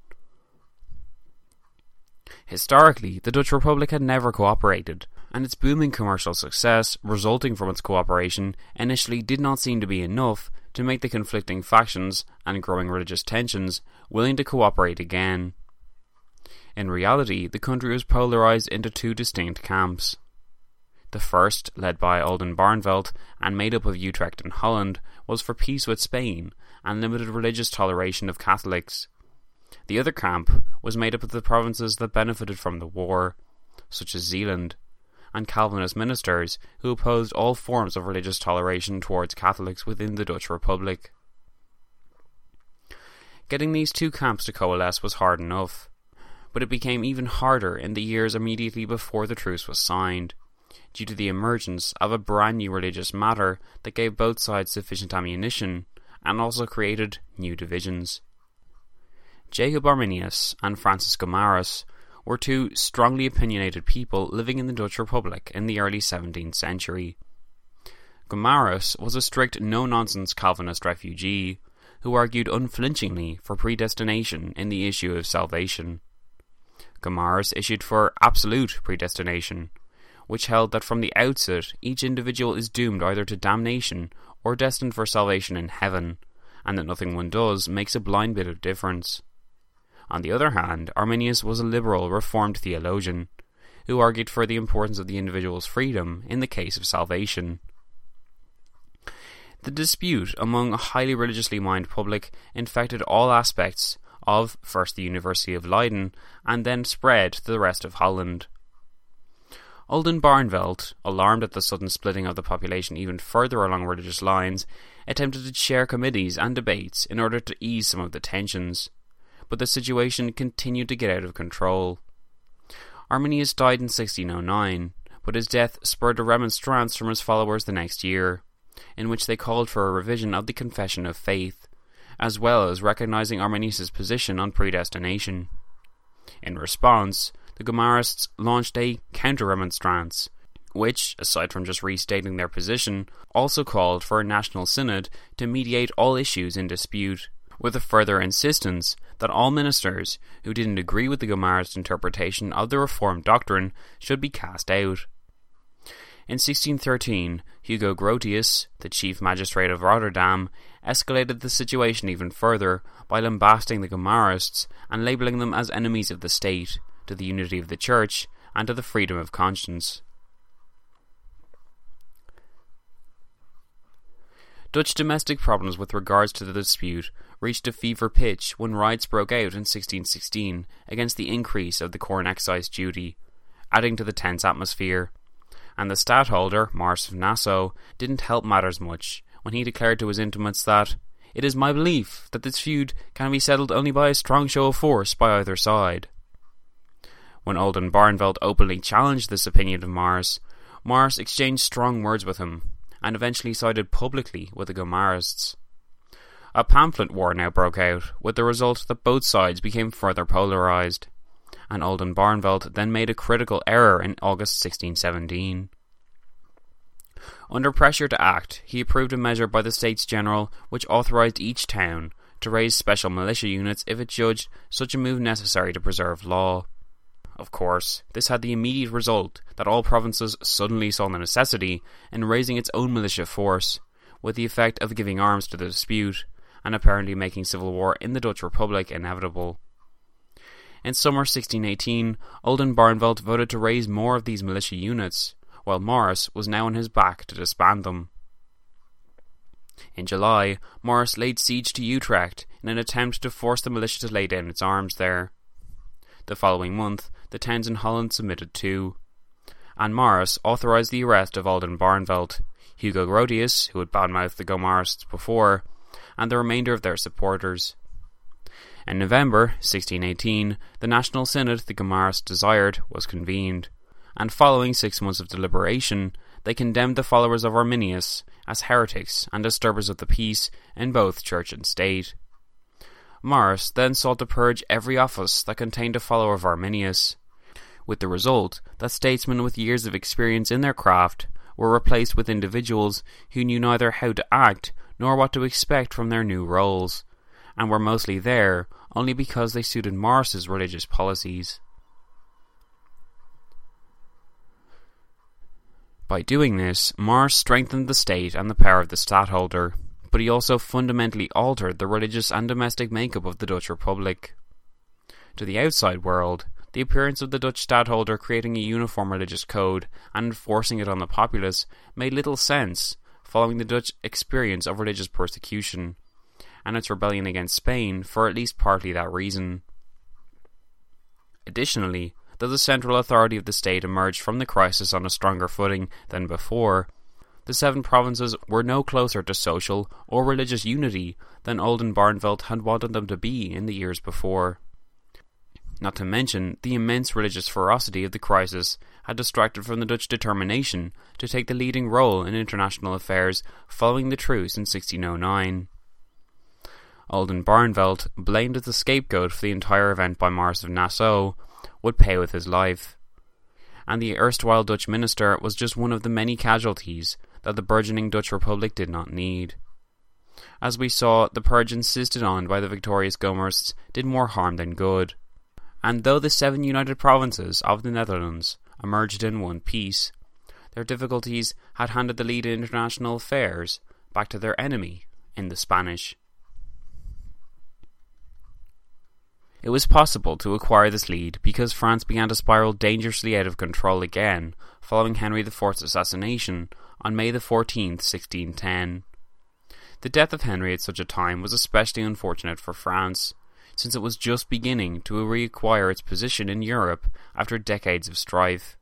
Historically, the Dutch Republic had never cooperated, and its booming commercial success resulting from its cooperation initially did not seem to be enough to make the conflicting factions and growing religious tensions willing to cooperate again. In reality, the country was polarised into two distinct camps. The first, led by Oldenbarnevelt and made up of Utrecht and Holland, was for peace with Spain and limited religious toleration of Catholics. The other camp was made up of the provinces that benefited from the war, such as Zeeland, and Calvinist ministers who opposed all forms of religious toleration towards Catholics within the Dutch Republic. Getting these two camps to coalesce was hard enough, but it became even harder in the years immediately before the truce was signed, due to the emergence of a brand new religious matter that gave both sides sufficient ammunition and also created new divisions. Jacob Arminius and Francis Gomarus were two strongly opinionated people living in the Dutch Republic in the early 17th century. Gomarus was a strict no-nonsense Calvinist refugee who argued unflinchingly for predestination in the issue of salvation. Gomarus issued for absolute predestination, which held that from the outset each individual is doomed either to damnation or destined for salvation in heaven, and that nothing one does makes a blind bit of difference. On the other hand, Arminius was a liberal Reformed theologian, who argued for the importance of the individual's freedom in the case of salvation. The dispute among a highly religiously minded public infected all aspects of first the University of Leiden and then spread to the rest of Holland. Oldenbarnevelt, alarmed at the sudden splitting of the population even further along religious lines, attempted to chair committees and debates in order to ease some of the tensions, but the situation continued to get out of control. Arminius died in 1609, but his death spurred a remonstrance from his followers the next year, in which they called for a revision of the Confession of Faith, as well as recognising Arminius' position on predestination. In response, the Gomarists launched a counter-remonstrance, which, aside from just restating their position, also called for a national synod to mediate all issues in dispute, with a further insistence that all ministers who didn't agree with the Gomarist interpretation of the Reformed doctrine should be cast out. In 1613, Hugo Grotius, the chief magistrate of Rotterdam, escalated the situation even further by lambasting the Gomarists and labelling them as enemies of the state, to the unity of the Church, and to the freedom of conscience. Dutch domestic problems with regards to the dispute reached a fever pitch when riots broke out in 1616 against the increase of the corn excise duty, adding to the tense atmosphere, and the stadtholder, Maurice of Nassau, didn't help matters much when he declared to his intimates that "it is my belief that this feud can be settled only by a strong show of force by either side." When Oldenbarnevelt openly challenged this opinion of Maurice, Maurice exchanged strong words with him, and eventually sided publicly with the Gomarists. A pamphlet war now broke out, with the result that both sides became further polarised, and Oldenbarnevelt then made a critical error in August 1617. Under pressure to act, he approved a measure by the States General which authorised each town to raise special militia units if it judged such a move necessary to preserve law. Of course, this had the immediate result that all provinces suddenly saw the necessity in raising its own militia force, with the effect of giving arms to the dispute, and apparently making civil war in the Dutch Republic inevitable. In summer 1618, Oldenbarnevelt voted to raise more of these militia units, while Maurice was now on his back to disband them. In July, Maurice laid siege to Utrecht in an attempt to force the militia to lay down its arms there. The following month, the towns in Holland submitted too, and Maurice authorised the arrest of Oldenbarnevelt, Hugo Grotius, who had badmouthed the Gomarists before, and the remainder of their supporters. In November 1618, the National Synod the Gomarists desired was convened, and following 6 months of deliberation, they condemned the followers of Arminius as heretics and disturbers of the peace in both church and state. Maurice then sought to purge every office that contained a follower of Arminius, with the result that statesmen with years of experience in their craft were replaced with individuals who knew neither how to act nor what to expect from their new roles, and were mostly there only because they suited Maurice's religious policies. By doing this, Maurice strengthened the state and the power of the stadtholder, but he also fundamentally altered the religious and domestic makeup of the Dutch Republic. To the outside world, the appearance of the Dutch stadtholder creating a uniform religious code and enforcing it on the populace made little sense following the Dutch experience of religious persecution, and its rebellion against Spain for at least partly that reason. Additionally, though the central authority of the state emerged from the crisis on a stronger footing than before, the 7 provinces were no closer to social or religious unity than Oldenbarnevelt had wanted them to be in the years before. Not to mention, the immense religious ferocity of the crisis had distracted from the Dutch determination to take the leading role in international affairs following the truce in 1609. Oldenbarnevelt, blamed as the scapegoat for the entire event by Maurice of Nassau, would pay with his life, and the erstwhile Dutch minister was just one of the many casualties that the burgeoning Dutch Republic did not need. As we saw, the purge insisted on by the victorious Gomarists did more harm than good, and though the 7 united provinces of the Netherlands emerged in one piece, their difficulties had handed the lead in international affairs back to their enemy in the Spanish. It was possible to acquire this lead because France began to spiral dangerously out of control again following Henry IV's assassination on May 14, 1610. The death of Henry at such a time was especially unfortunate for France, since it was just beginning to reacquire its position in Europe after decades of strife.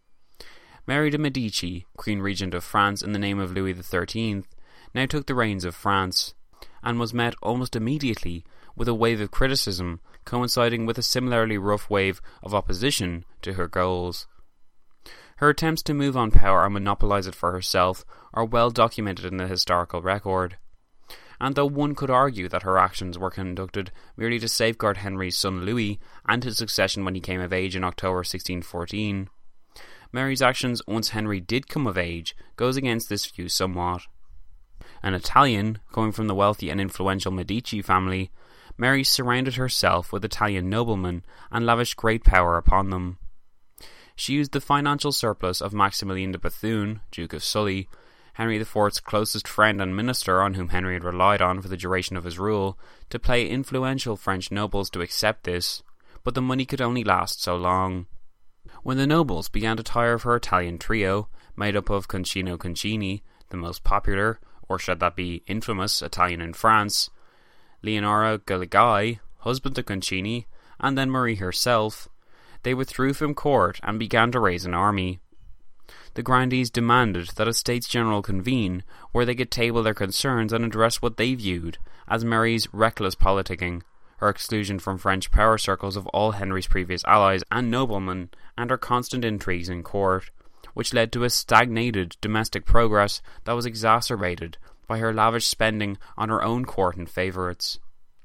Mary de Medici, Queen Regent of France in the name of Louis XIII, now took the reins of France, and was met almost immediately with a wave of criticism coinciding with a similarly rough wave of opposition to her goals. Her attempts to move on power and monopolise it for herself are well documented in the historical record, and though one could argue that her actions were conducted merely to safeguard Henry's son Louis and his succession when he came of age in October 1614, Mary's actions once Henry did come of age goes against this view somewhat. An Italian, coming from the wealthy and influential Medici family, Mary surrounded herself with Italian noblemen and lavished great power upon them. She used the financial surplus of Maximilian de Bethune, Duke of Sully, Henry IV's closest friend and minister on whom Henry had relied on for the duration of his rule, to play influential French nobles to accept this, but the money could only last so long. When the nobles began to tire of her Italian trio, made up of Concino Concini, the most popular, or should that be infamous, Italian in France, Leonora Galigai, husband to Concini, and then Marie herself, they withdrew from court and began to raise an army. The grandees demanded that a States General convene where they could table their concerns and address what they viewed as Mary's reckless politicking, her exclusion from French power circles of all Henry's previous allies and noblemen, and her constant intrigues in court, which led to a stagnated domestic progress that was exacerbated by her lavish spending on her own court and favourites.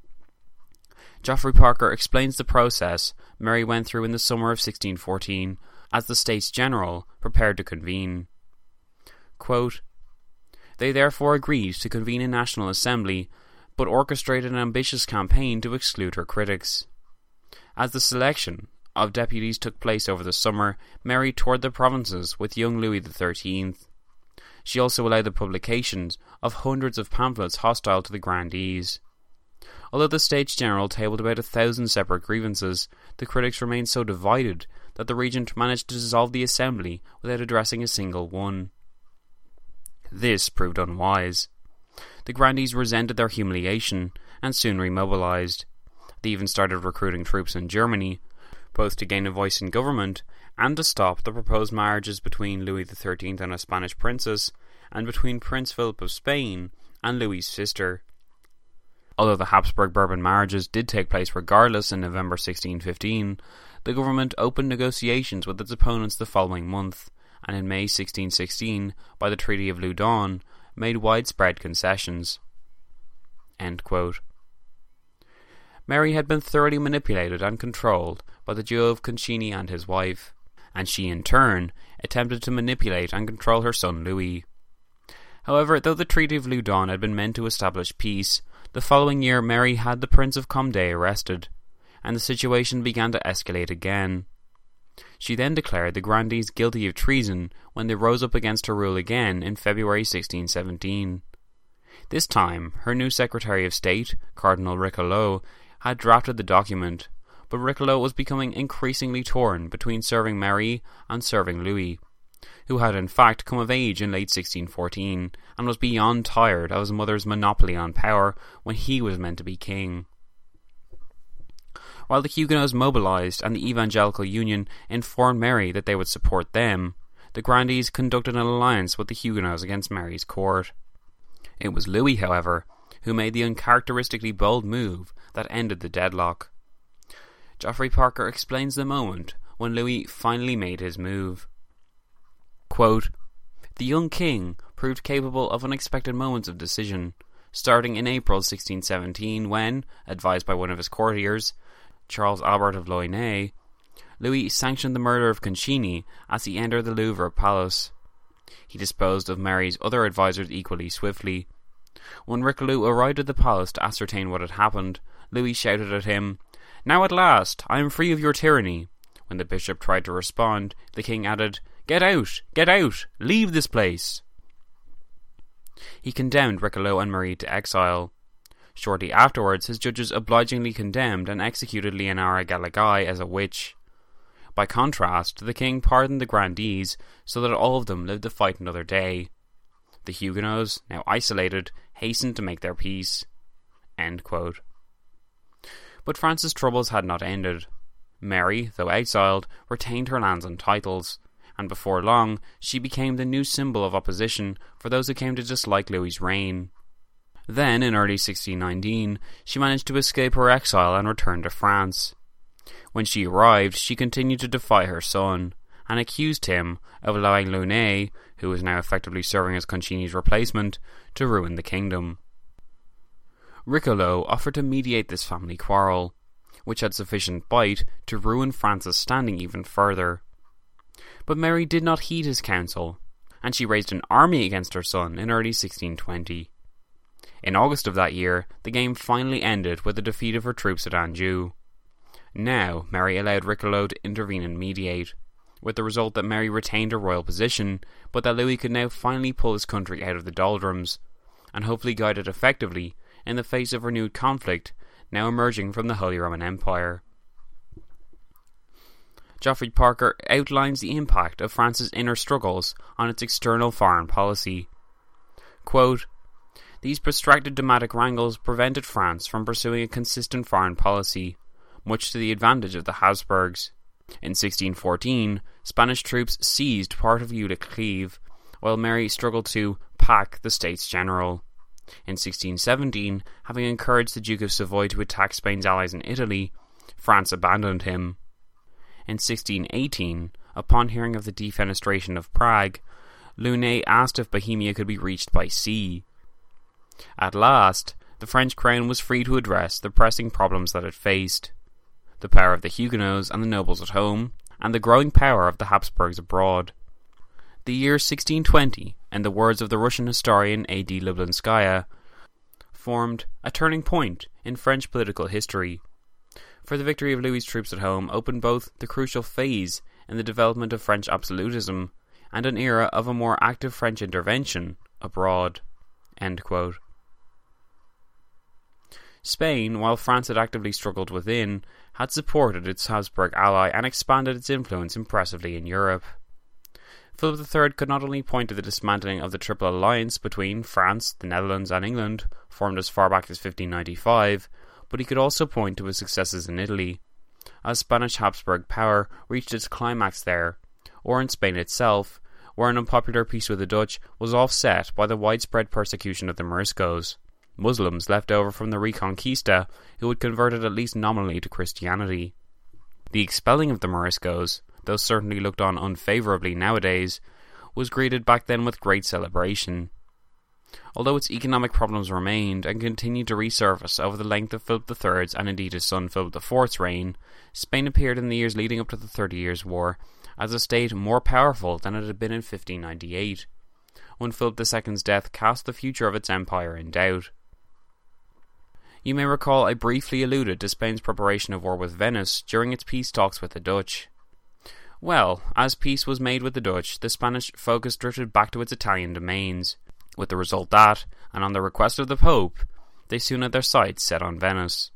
Geoffrey Parker explains the process Mary went through in the summer of 1614 as the States General prepared to convene. Quote, "They therefore agreed to convene a National Assembly, but orchestrated an ambitious campaign to exclude her critics. As the selection of deputies took place over the summer, Mary toured the provinces with young Louis XIII. She also allowed the publications of hundreds of pamphlets hostile to the grandees. Although the States General tabled about 1,000 separate grievances, the critics remained so divided that the regent managed to dissolve the assembly without addressing a single one. This proved unwise. The grandees resented their humiliation and soon remobilized. They even started recruiting troops in Germany, both to gain a voice in government and to stop the proposed marriages between Louis XIII and a Spanish princess, and between Prince Philip of Spain and Louis's sister. Although the Habsburg-Bourbon marriages did take place regardless in November 1615, the government opened negotiations with its opponents the following month, and in May 1616, by the Treaty of Loudun, made widespread concessions." End quote. Mary had been thoroughly manipulated and controlled by the duo of Concini and his wife, and she in turn attempted to manipulate and control her son Louis. However, though the Treaty of Loudun had been meant to establish peace, the following year Mary had the Prince of Condé arrested, and the situation began to escalate again. She then declared the grandees guilty of treason when they rose up against her rule again in February 1617. This time, her new Secretary of State, Cardinal Richelieu, had drafted the document, but Richelieu was becoming increasingly torn between serving Mary and serving Louis, who had in fact come of age in late 1614 and was beyond tired of his mother's monopoly on power when he was meant to be king. While the Huguenots mobilised and the Evangelical Union informed Mary that they would support them, the grandees conducted an alliance with the Huguenots against Mary's court. It was Louis, however, who made the uncharacteristically bold move that ended the deadlock. Geoffrey Parker explains the moment when Louis finally made his move. Quote, "The young king proved capable of unexpected moments of decision, starting in April 1617 when, advised by one of his courtiers, Charles Albert of Loigny, Louis sanctioned the murder of Concini as he entered the Louvre Palace. He disposed of Mary's other advisers equally swiftly. When Richelieu arrived at the palace to ascertain what had happened, Louis shouted at him, 'Now at last, I am free of your tyranny.' When the bishop tried to respond, the king added, 'Get out, leave this place.' He condemned Richelieu and Marie to exile. Shortly afterwards, his judges obligingly condemned and executed Leonora Galigai as a witch. By contrast, the king pardoned the grandees so that all of them lived to fight another day. The Huguenots, now isolated, hastened to make their peace." End quote. But France's troubles had not ended. Mary, though exiled, retained her lands and titles, and before long she became the new symbol of opposition for those who came to dislike Louis's reign. Then, in early 1619, she managed to escape her exile and return to France. When she arrived, she continued to defy her son, and accused him of allowing Launay, who was now effectively serving as Concini's replacement, to ruin the kingdom. Richelieu offered to mediate this family quarrel, which had sufficient bite to ruin France's standing even further. But Mary did not heed his counsel, and she raised an army against her son in early 1620. In August of that year, the game finally ended with the defeat of her troops at Anjou. Now, Mary allowed Richelieu to intervene and mediate, with the result that Mary retained her royal position, but that Louis could now finally pull his country out of the doldrums, and hopefully guide it effectively in the face of renewed conflict now emerging from the Holy Roman Empire. Geoffrey Parker outlines the impact of France's inner struggles on its external foreign policy. Quote, "These protracted diplomatic wrangles prevented France from pursuing a consistent foreign policy, much to the advantage of the Habsburgs. In 1614, Spanish troops seized part of Ulick-Cleves, while Mary struggled to pack the States General. In 1617, having encouraged the Duke of Savoy to attack Spain's allies in Italy, France abandoned him. In 1618, upon hearing of the defenestration of Prague, Launay asked if Bohemia could be reached by sea. At last, the French crown was free to address the pressing problems that it faced: the power of the Huguenots and the nobles at home, and the growing power of the Habsburgs abroad. The year 1620, in the words of the Russian historian A.D. Lublinskaya, formed a turning point in French political history, for the victory of Louis's troops at home opened both the crucial phase in the development of French absolutism and an era of a more active French intervention abroad." End quote. Spain, while France had actively struggled within, had supported its Habsburg ally and expanded its influence impressively in Europe. Philip III could not only point to the dismantling of the Triple Alliance between France, the Netherlands and England, formed as far back as 1595, but he could also point to his successes in Italy, as Spanish Habsburg power reached its climax there, or in Spain itself, where an unpopular peace with the Dutch was offset by the widespread persecution of the Moriscos, Muslims left over from the Reconquista who had converted at least nominally to Christianity. The expelling of the Moriscos, though certainly looked on unfavourably nowadays, was greeted back then with great celebration. Although its economic problems remained and continued to resurface over the length of Philip III's and indeed his son Philip IV's reign, Spain appeared in the years leading up to the 30 Years' War as a state more powerful than it had been in 1598, when Philip II's death cast the future of its empire in doubt. You may recall I briefly alluded to Spain's preparation of war with Venice during its peace talks with the Dutch. Well, as peace was made with the Dutch, the Spanish focus drifted back to its Italian domains, with the result that, and on the request of the Pope, they soon had their sights set on Venice.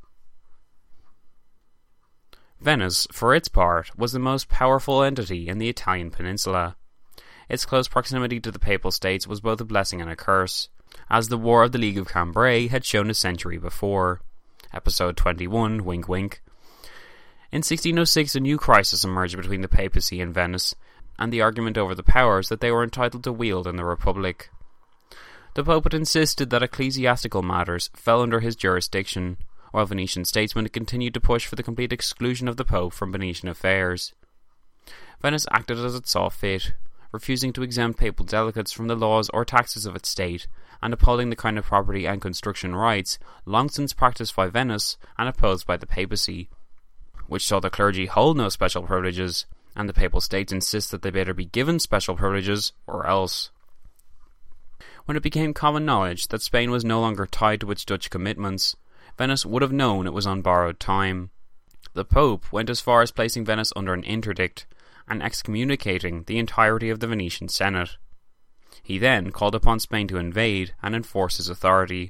Venice, for its part, was the most powerful entity in the Italian peninsula. Its close proximity to the Papal States was both a blessing and a curse, as the War of the League of Cambrai had shown a century before. Episode 21, wink wink. In 1606 a new crisis emerged between the papacy and Venice, and the argument over the powers that they were entitled to wield in the Republic. The Pope had insisted that ecclesiastical matters fell under his jurisdiction, while Venetian statesmen continued to push for the complete exclusion of the Pope from Venetian affairs. Venice acted as it saw fit, refusing to exempt papal delegates from the laws or taxes of its state, and upholding the kind of property and construction rights long since practised by Venice and opposed by the papacy, which saw the clergy hold no special privileges, and the Papal States insist that they better be given special privileges or else. When it became common knowledge that Spain was no longer tied to its Dutch commitments, Venice would have known it was on borrowed time. The Pope went as far as placing Venice under an interdict and excommunicating the entirety of the Venetian Senate. He then called upon Spain to invade and enforce his authority.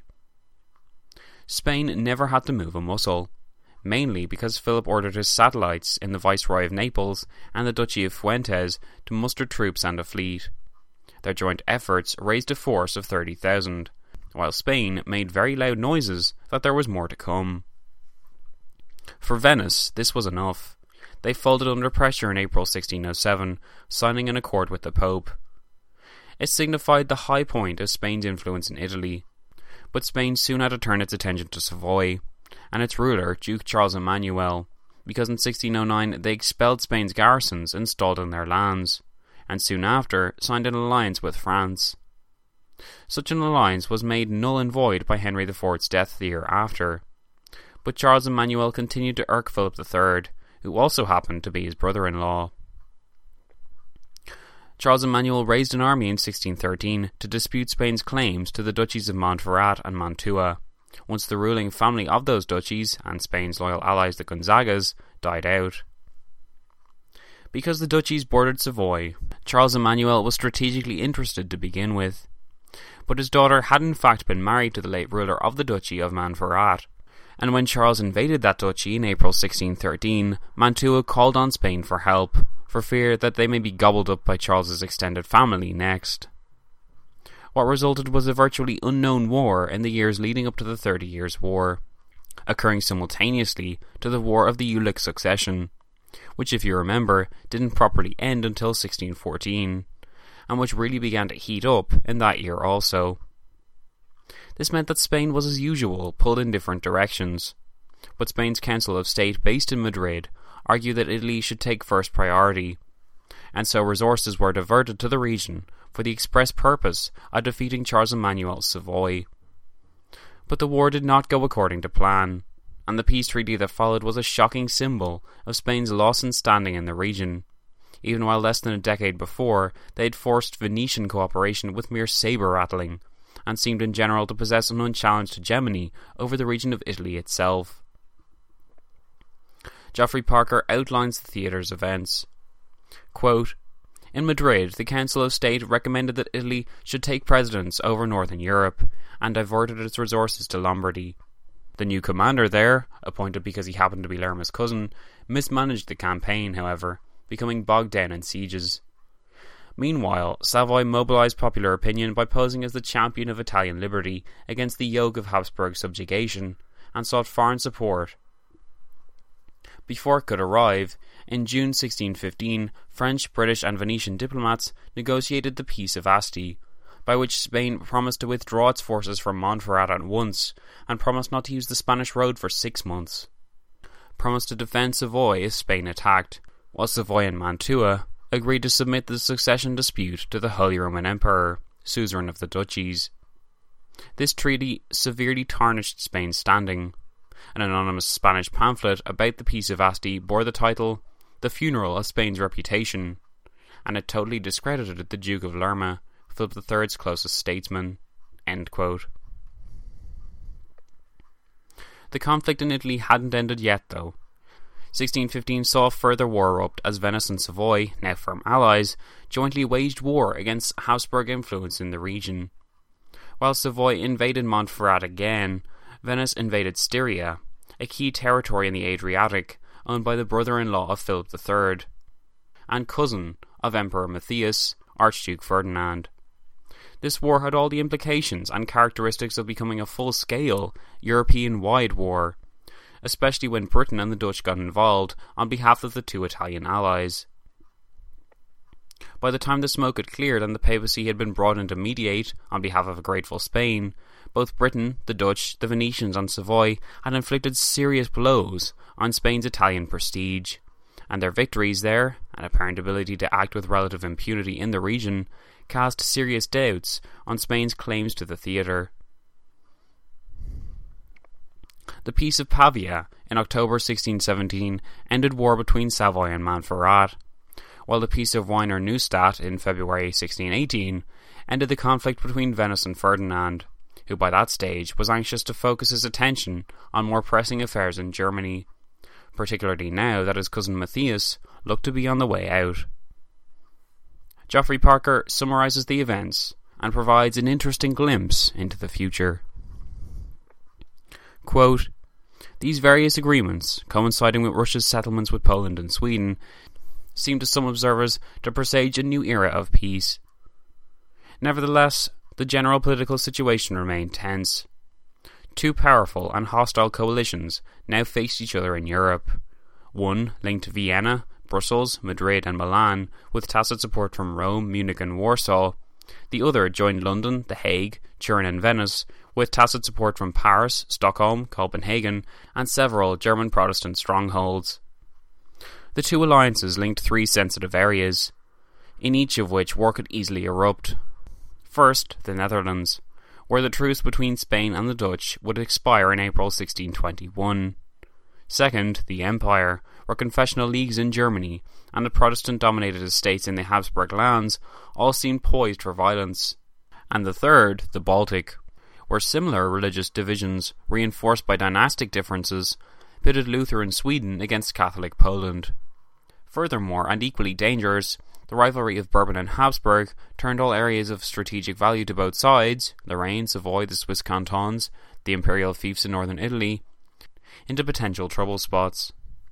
Spain never had to move a muscle, mainly because Philip ordered his satellites in the Viceroy of Naples and the Duchy of Fuentes to muster troops and a fleet. Their joint efforts raised a force of 30,000, while Spain made very loud noises that there was more to come. For Venice, this was enough. They folded under pressure in April 1607, signing an accord with the Pope. It signified the high point of Spain's influence in Italy, but Spain soon had to turn its attention to Savoy, and its ruler, Duke Charles Emmanuel, because in 1609 they expelled Spain's garrisons installed in their lands, and soon after signed an alliance with France. Such an alliance was made null and void by Henry IV's death the year after, but Charles Emmanuel continued to irk Philip III, who also happened to be his brother-in-law. Charles Emmanuel raised an army in 1613 to dispute Spain's claims to the duchies of Montferrat and Mantua, once the ruling family of those duchies, and Spain's loyal allies the Gonzagas, died out. Because the duchies bordered Savoy, Charles Emmanuel was strategically interested to begin with, but his daughter had in fact been married to the late ruler of the Duchy of Montferrat, and when Charles invaded that duchy in April 1613, Mantua called on Spain for help, for fear that they may be gobbled up by Charles's extended family next. What resulted was a virtually unknown war in the years leading up to the 30 Years' War, occurring simultaneously to the War of the Jülich Succession, which, if you remember, didn't properly end until 1614, and which really began to heat up in that year also. This meant that Spain was as usual pulled in different directions, but Spain's Council of State based in Madrid argued that Italy should take first priority, and so resources were diverted to the region for the express purpose of defeating Charles Emmanuel's Savoy. But the war did not go according to plan, and the peace treaty that followed was a shocking symbol of Spain's loss in standing in the region, even while less than a decade before they had forced Venetian cooperation with mere sabre-rattling, and seemed in general to possess an unchallenged hegemony over the region of Italy itself. Geoffrey Parker outlines the theatre's events. Quote, "In Madrid, the Council of State recommended that Italy should take precedence over Northern Europe, and diverted its resources to Lombardy. The new commander there, appointed because he happened to be Lerma's cousin, mismanaged the campaign, however, becoming bogged down in sieges. Meanwhile, Savoy mobilised popular opinion by posing as the champion of Italian liberty against the yoke of Habsburg subjugation, and sought foreign support. Before it could arrive, in June 1615, French, British and Venetian diplomats negotiated the Peace of Asti, by which Spain promised to withdraw its forces from Montferrat at once, and promised not to use the Spanish road for 6 months. Promised to defend Savoy if Spain attacked, while Savoy and Mantua agreed to submit the succession dispute to the Holy Roman Emperor, suzerain of the duchies. This treaty severely tarnished Spain's standing. An anonymous Spanish pamphlet about the Peace of Asti bore the title "The Funeral of Spain's Reputation," and it totally discredited the Duke of Lerma, Philip III's closest statesman. End quote. The conflict in Italy hadn't ended yet, though. 1615 saw a further war erupt as Venice and Savoy, now firm allies, jointly waged war against Habsburg influence in the region. While Savoy invaded Montferrat again, Venice invaded Styria, a key territory in the Adriatic, owned by the brother-in-law of Philip III, and cousin of Emperor Matthias, Archduke Ferdinand. This war had all the implications and characteristics of becoming a full-scale, European-wide war, especially when Britain and the Dutch got involved on behalf of the two Italian allies. By the time the smoke had cleared and the papacy had been brought in to mediate on behalf of a grateful Spain, both Britain, the Dutch, the Venetians and Savoy had inflicted serious blows on Spain's Italian prestige, and their victories there, and apparent ability to act with relative impunity in the region, cast serious doubts on Spain's claims to the theatre. The Peace of Pavia in October 1617 ended war between Savoy and Montferrat, while the Peace of Wiener Neustadt in February 1618 ended the conflict between Venice and Ferdinand, who by that stage was anxious to focus his attention on more pressing affairs in Germany, particularly now that his cousin Matthias looked to be on the way out. Geoffrey Parker summarises the events and provides an interesting glimpse into the future. Quote, "These various agreements, coinciding with Russia's settlements with Poland and Sweden, seem to some observers to presage a new era of peace. Nevertheless, the general political situation remained tense. Two powerful and hostile coalitions now faced each other in Europe. One linked Vienna, Brussels, Madrid and Milan with tacit support from Rome, Munich and Warsaw. The other joined London, The Hague, Turin and Venice with tacit support from Paris, Stockholm, Copenhagen and several German Protestant strongholds. The two alliances linked three sensitive areas, in each of which war could easily erupt. First, the Netherlands, where the truce between Spain and the Dutch would expire in April 1621. Second, the Empire, where confessional leagues in Germany and the Protestant-dominated estates in the Habsburg lands all seemed poised for violence. And the third, the Baltic, where similar religious divisions, reinforced by dynastic differences, pitted Lutheran Sweden against Catholic Poland. Furthermore, and equally dangerous, the rivalry of Bourbon and Habsburg turned all areas of strategic value to both sides, Lorraine, Savoy, the Swiss cantons, the imperial fiefs in northern Italy, into potential trouble spots.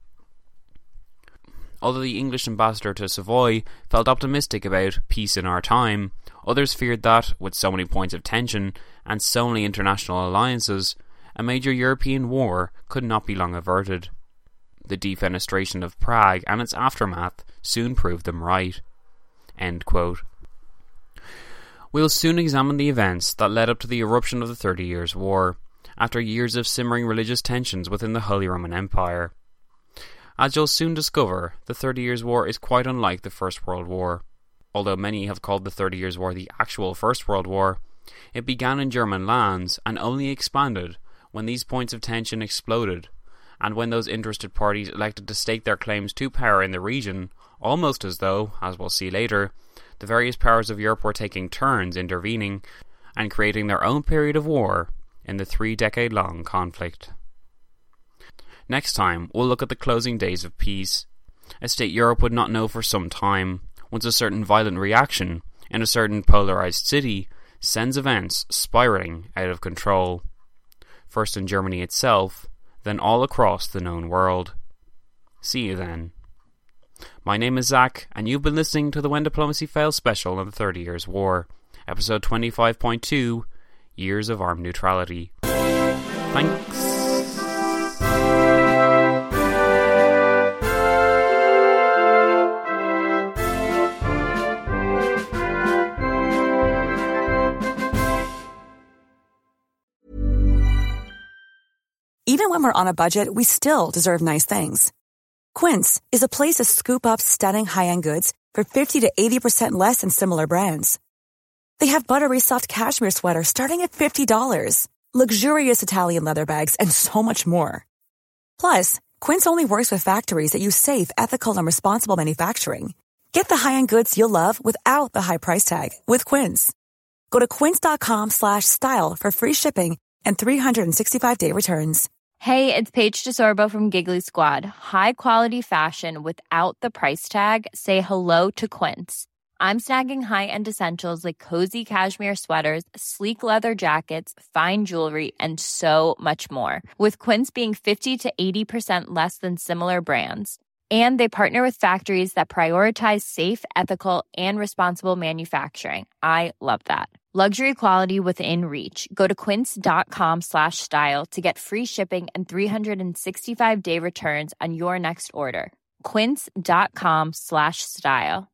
Although the English ambassador to Savoy felt optimistic about peace in our time, others feared that, with so many points of tension and so many international alliances, a major European war could not be long averted. The defenestration of Prague and its aftermath soon proved them right." End quote. We'll soon examine the events that led up to the eruption of the 30 Years' War, after years of simmering religious tensions within the Holy Roman Empire. As you'll soon discover, the 30 Years' War is quite unlike the First World War. Although many have called the 30 Years' War the actual First World War, it began in German lands and only expanded when these points of tension exploded, and when those interested parties elected to stake their claims to power in the region, almost as though, as we'll see later, the various powers of Europe were taking turns intervening and creating their own period of war in the 3-decade-long conflict. Next time, we'll look at the closing days of peace, a state Europe would not know for some time, once a certain violent reaction in a certain polarized city sends events spiraling out of control. First in Germany itself, then all across the known world. See you then. My name is Zach, and you've been listening to the When Diplomacy Fails special on the 30 Years' War, episode 25.2, Years of Armed Neutrality. Thanks. Even when we're on a budget, we still deserve nice things. Quince is a place to scoop up stunning high-end goods for 50 to 80% less than similar brands. They have buttery soft cashmere sweaters starting at $50, luxurious Italian leather bags, and so much more. Plus, Quince only works with factories that use safe, ethical, and responsible manufacturing. Get the high-end goods you'll love without the high price tag with Quince. Go to quince.com/style for free shipping and 365-day returns. Hey, it's Paige DeSorbo from Giggly Squad. High quality fashion without the price tag. Say hello to Quince. I'm snagging high-end essentials like cozy cashmere sweaters, sleek leather jackets, fine jewelry, and so much more. With Quince being 50 to 80% less than similar brands. And they partner with factories that prioritize safe, ethical, and responsible manufacturing. I love that. Luxury quality within reach. Go to quince.com/style to get free shipping and 365-day returns on your next order. Quince.com/style.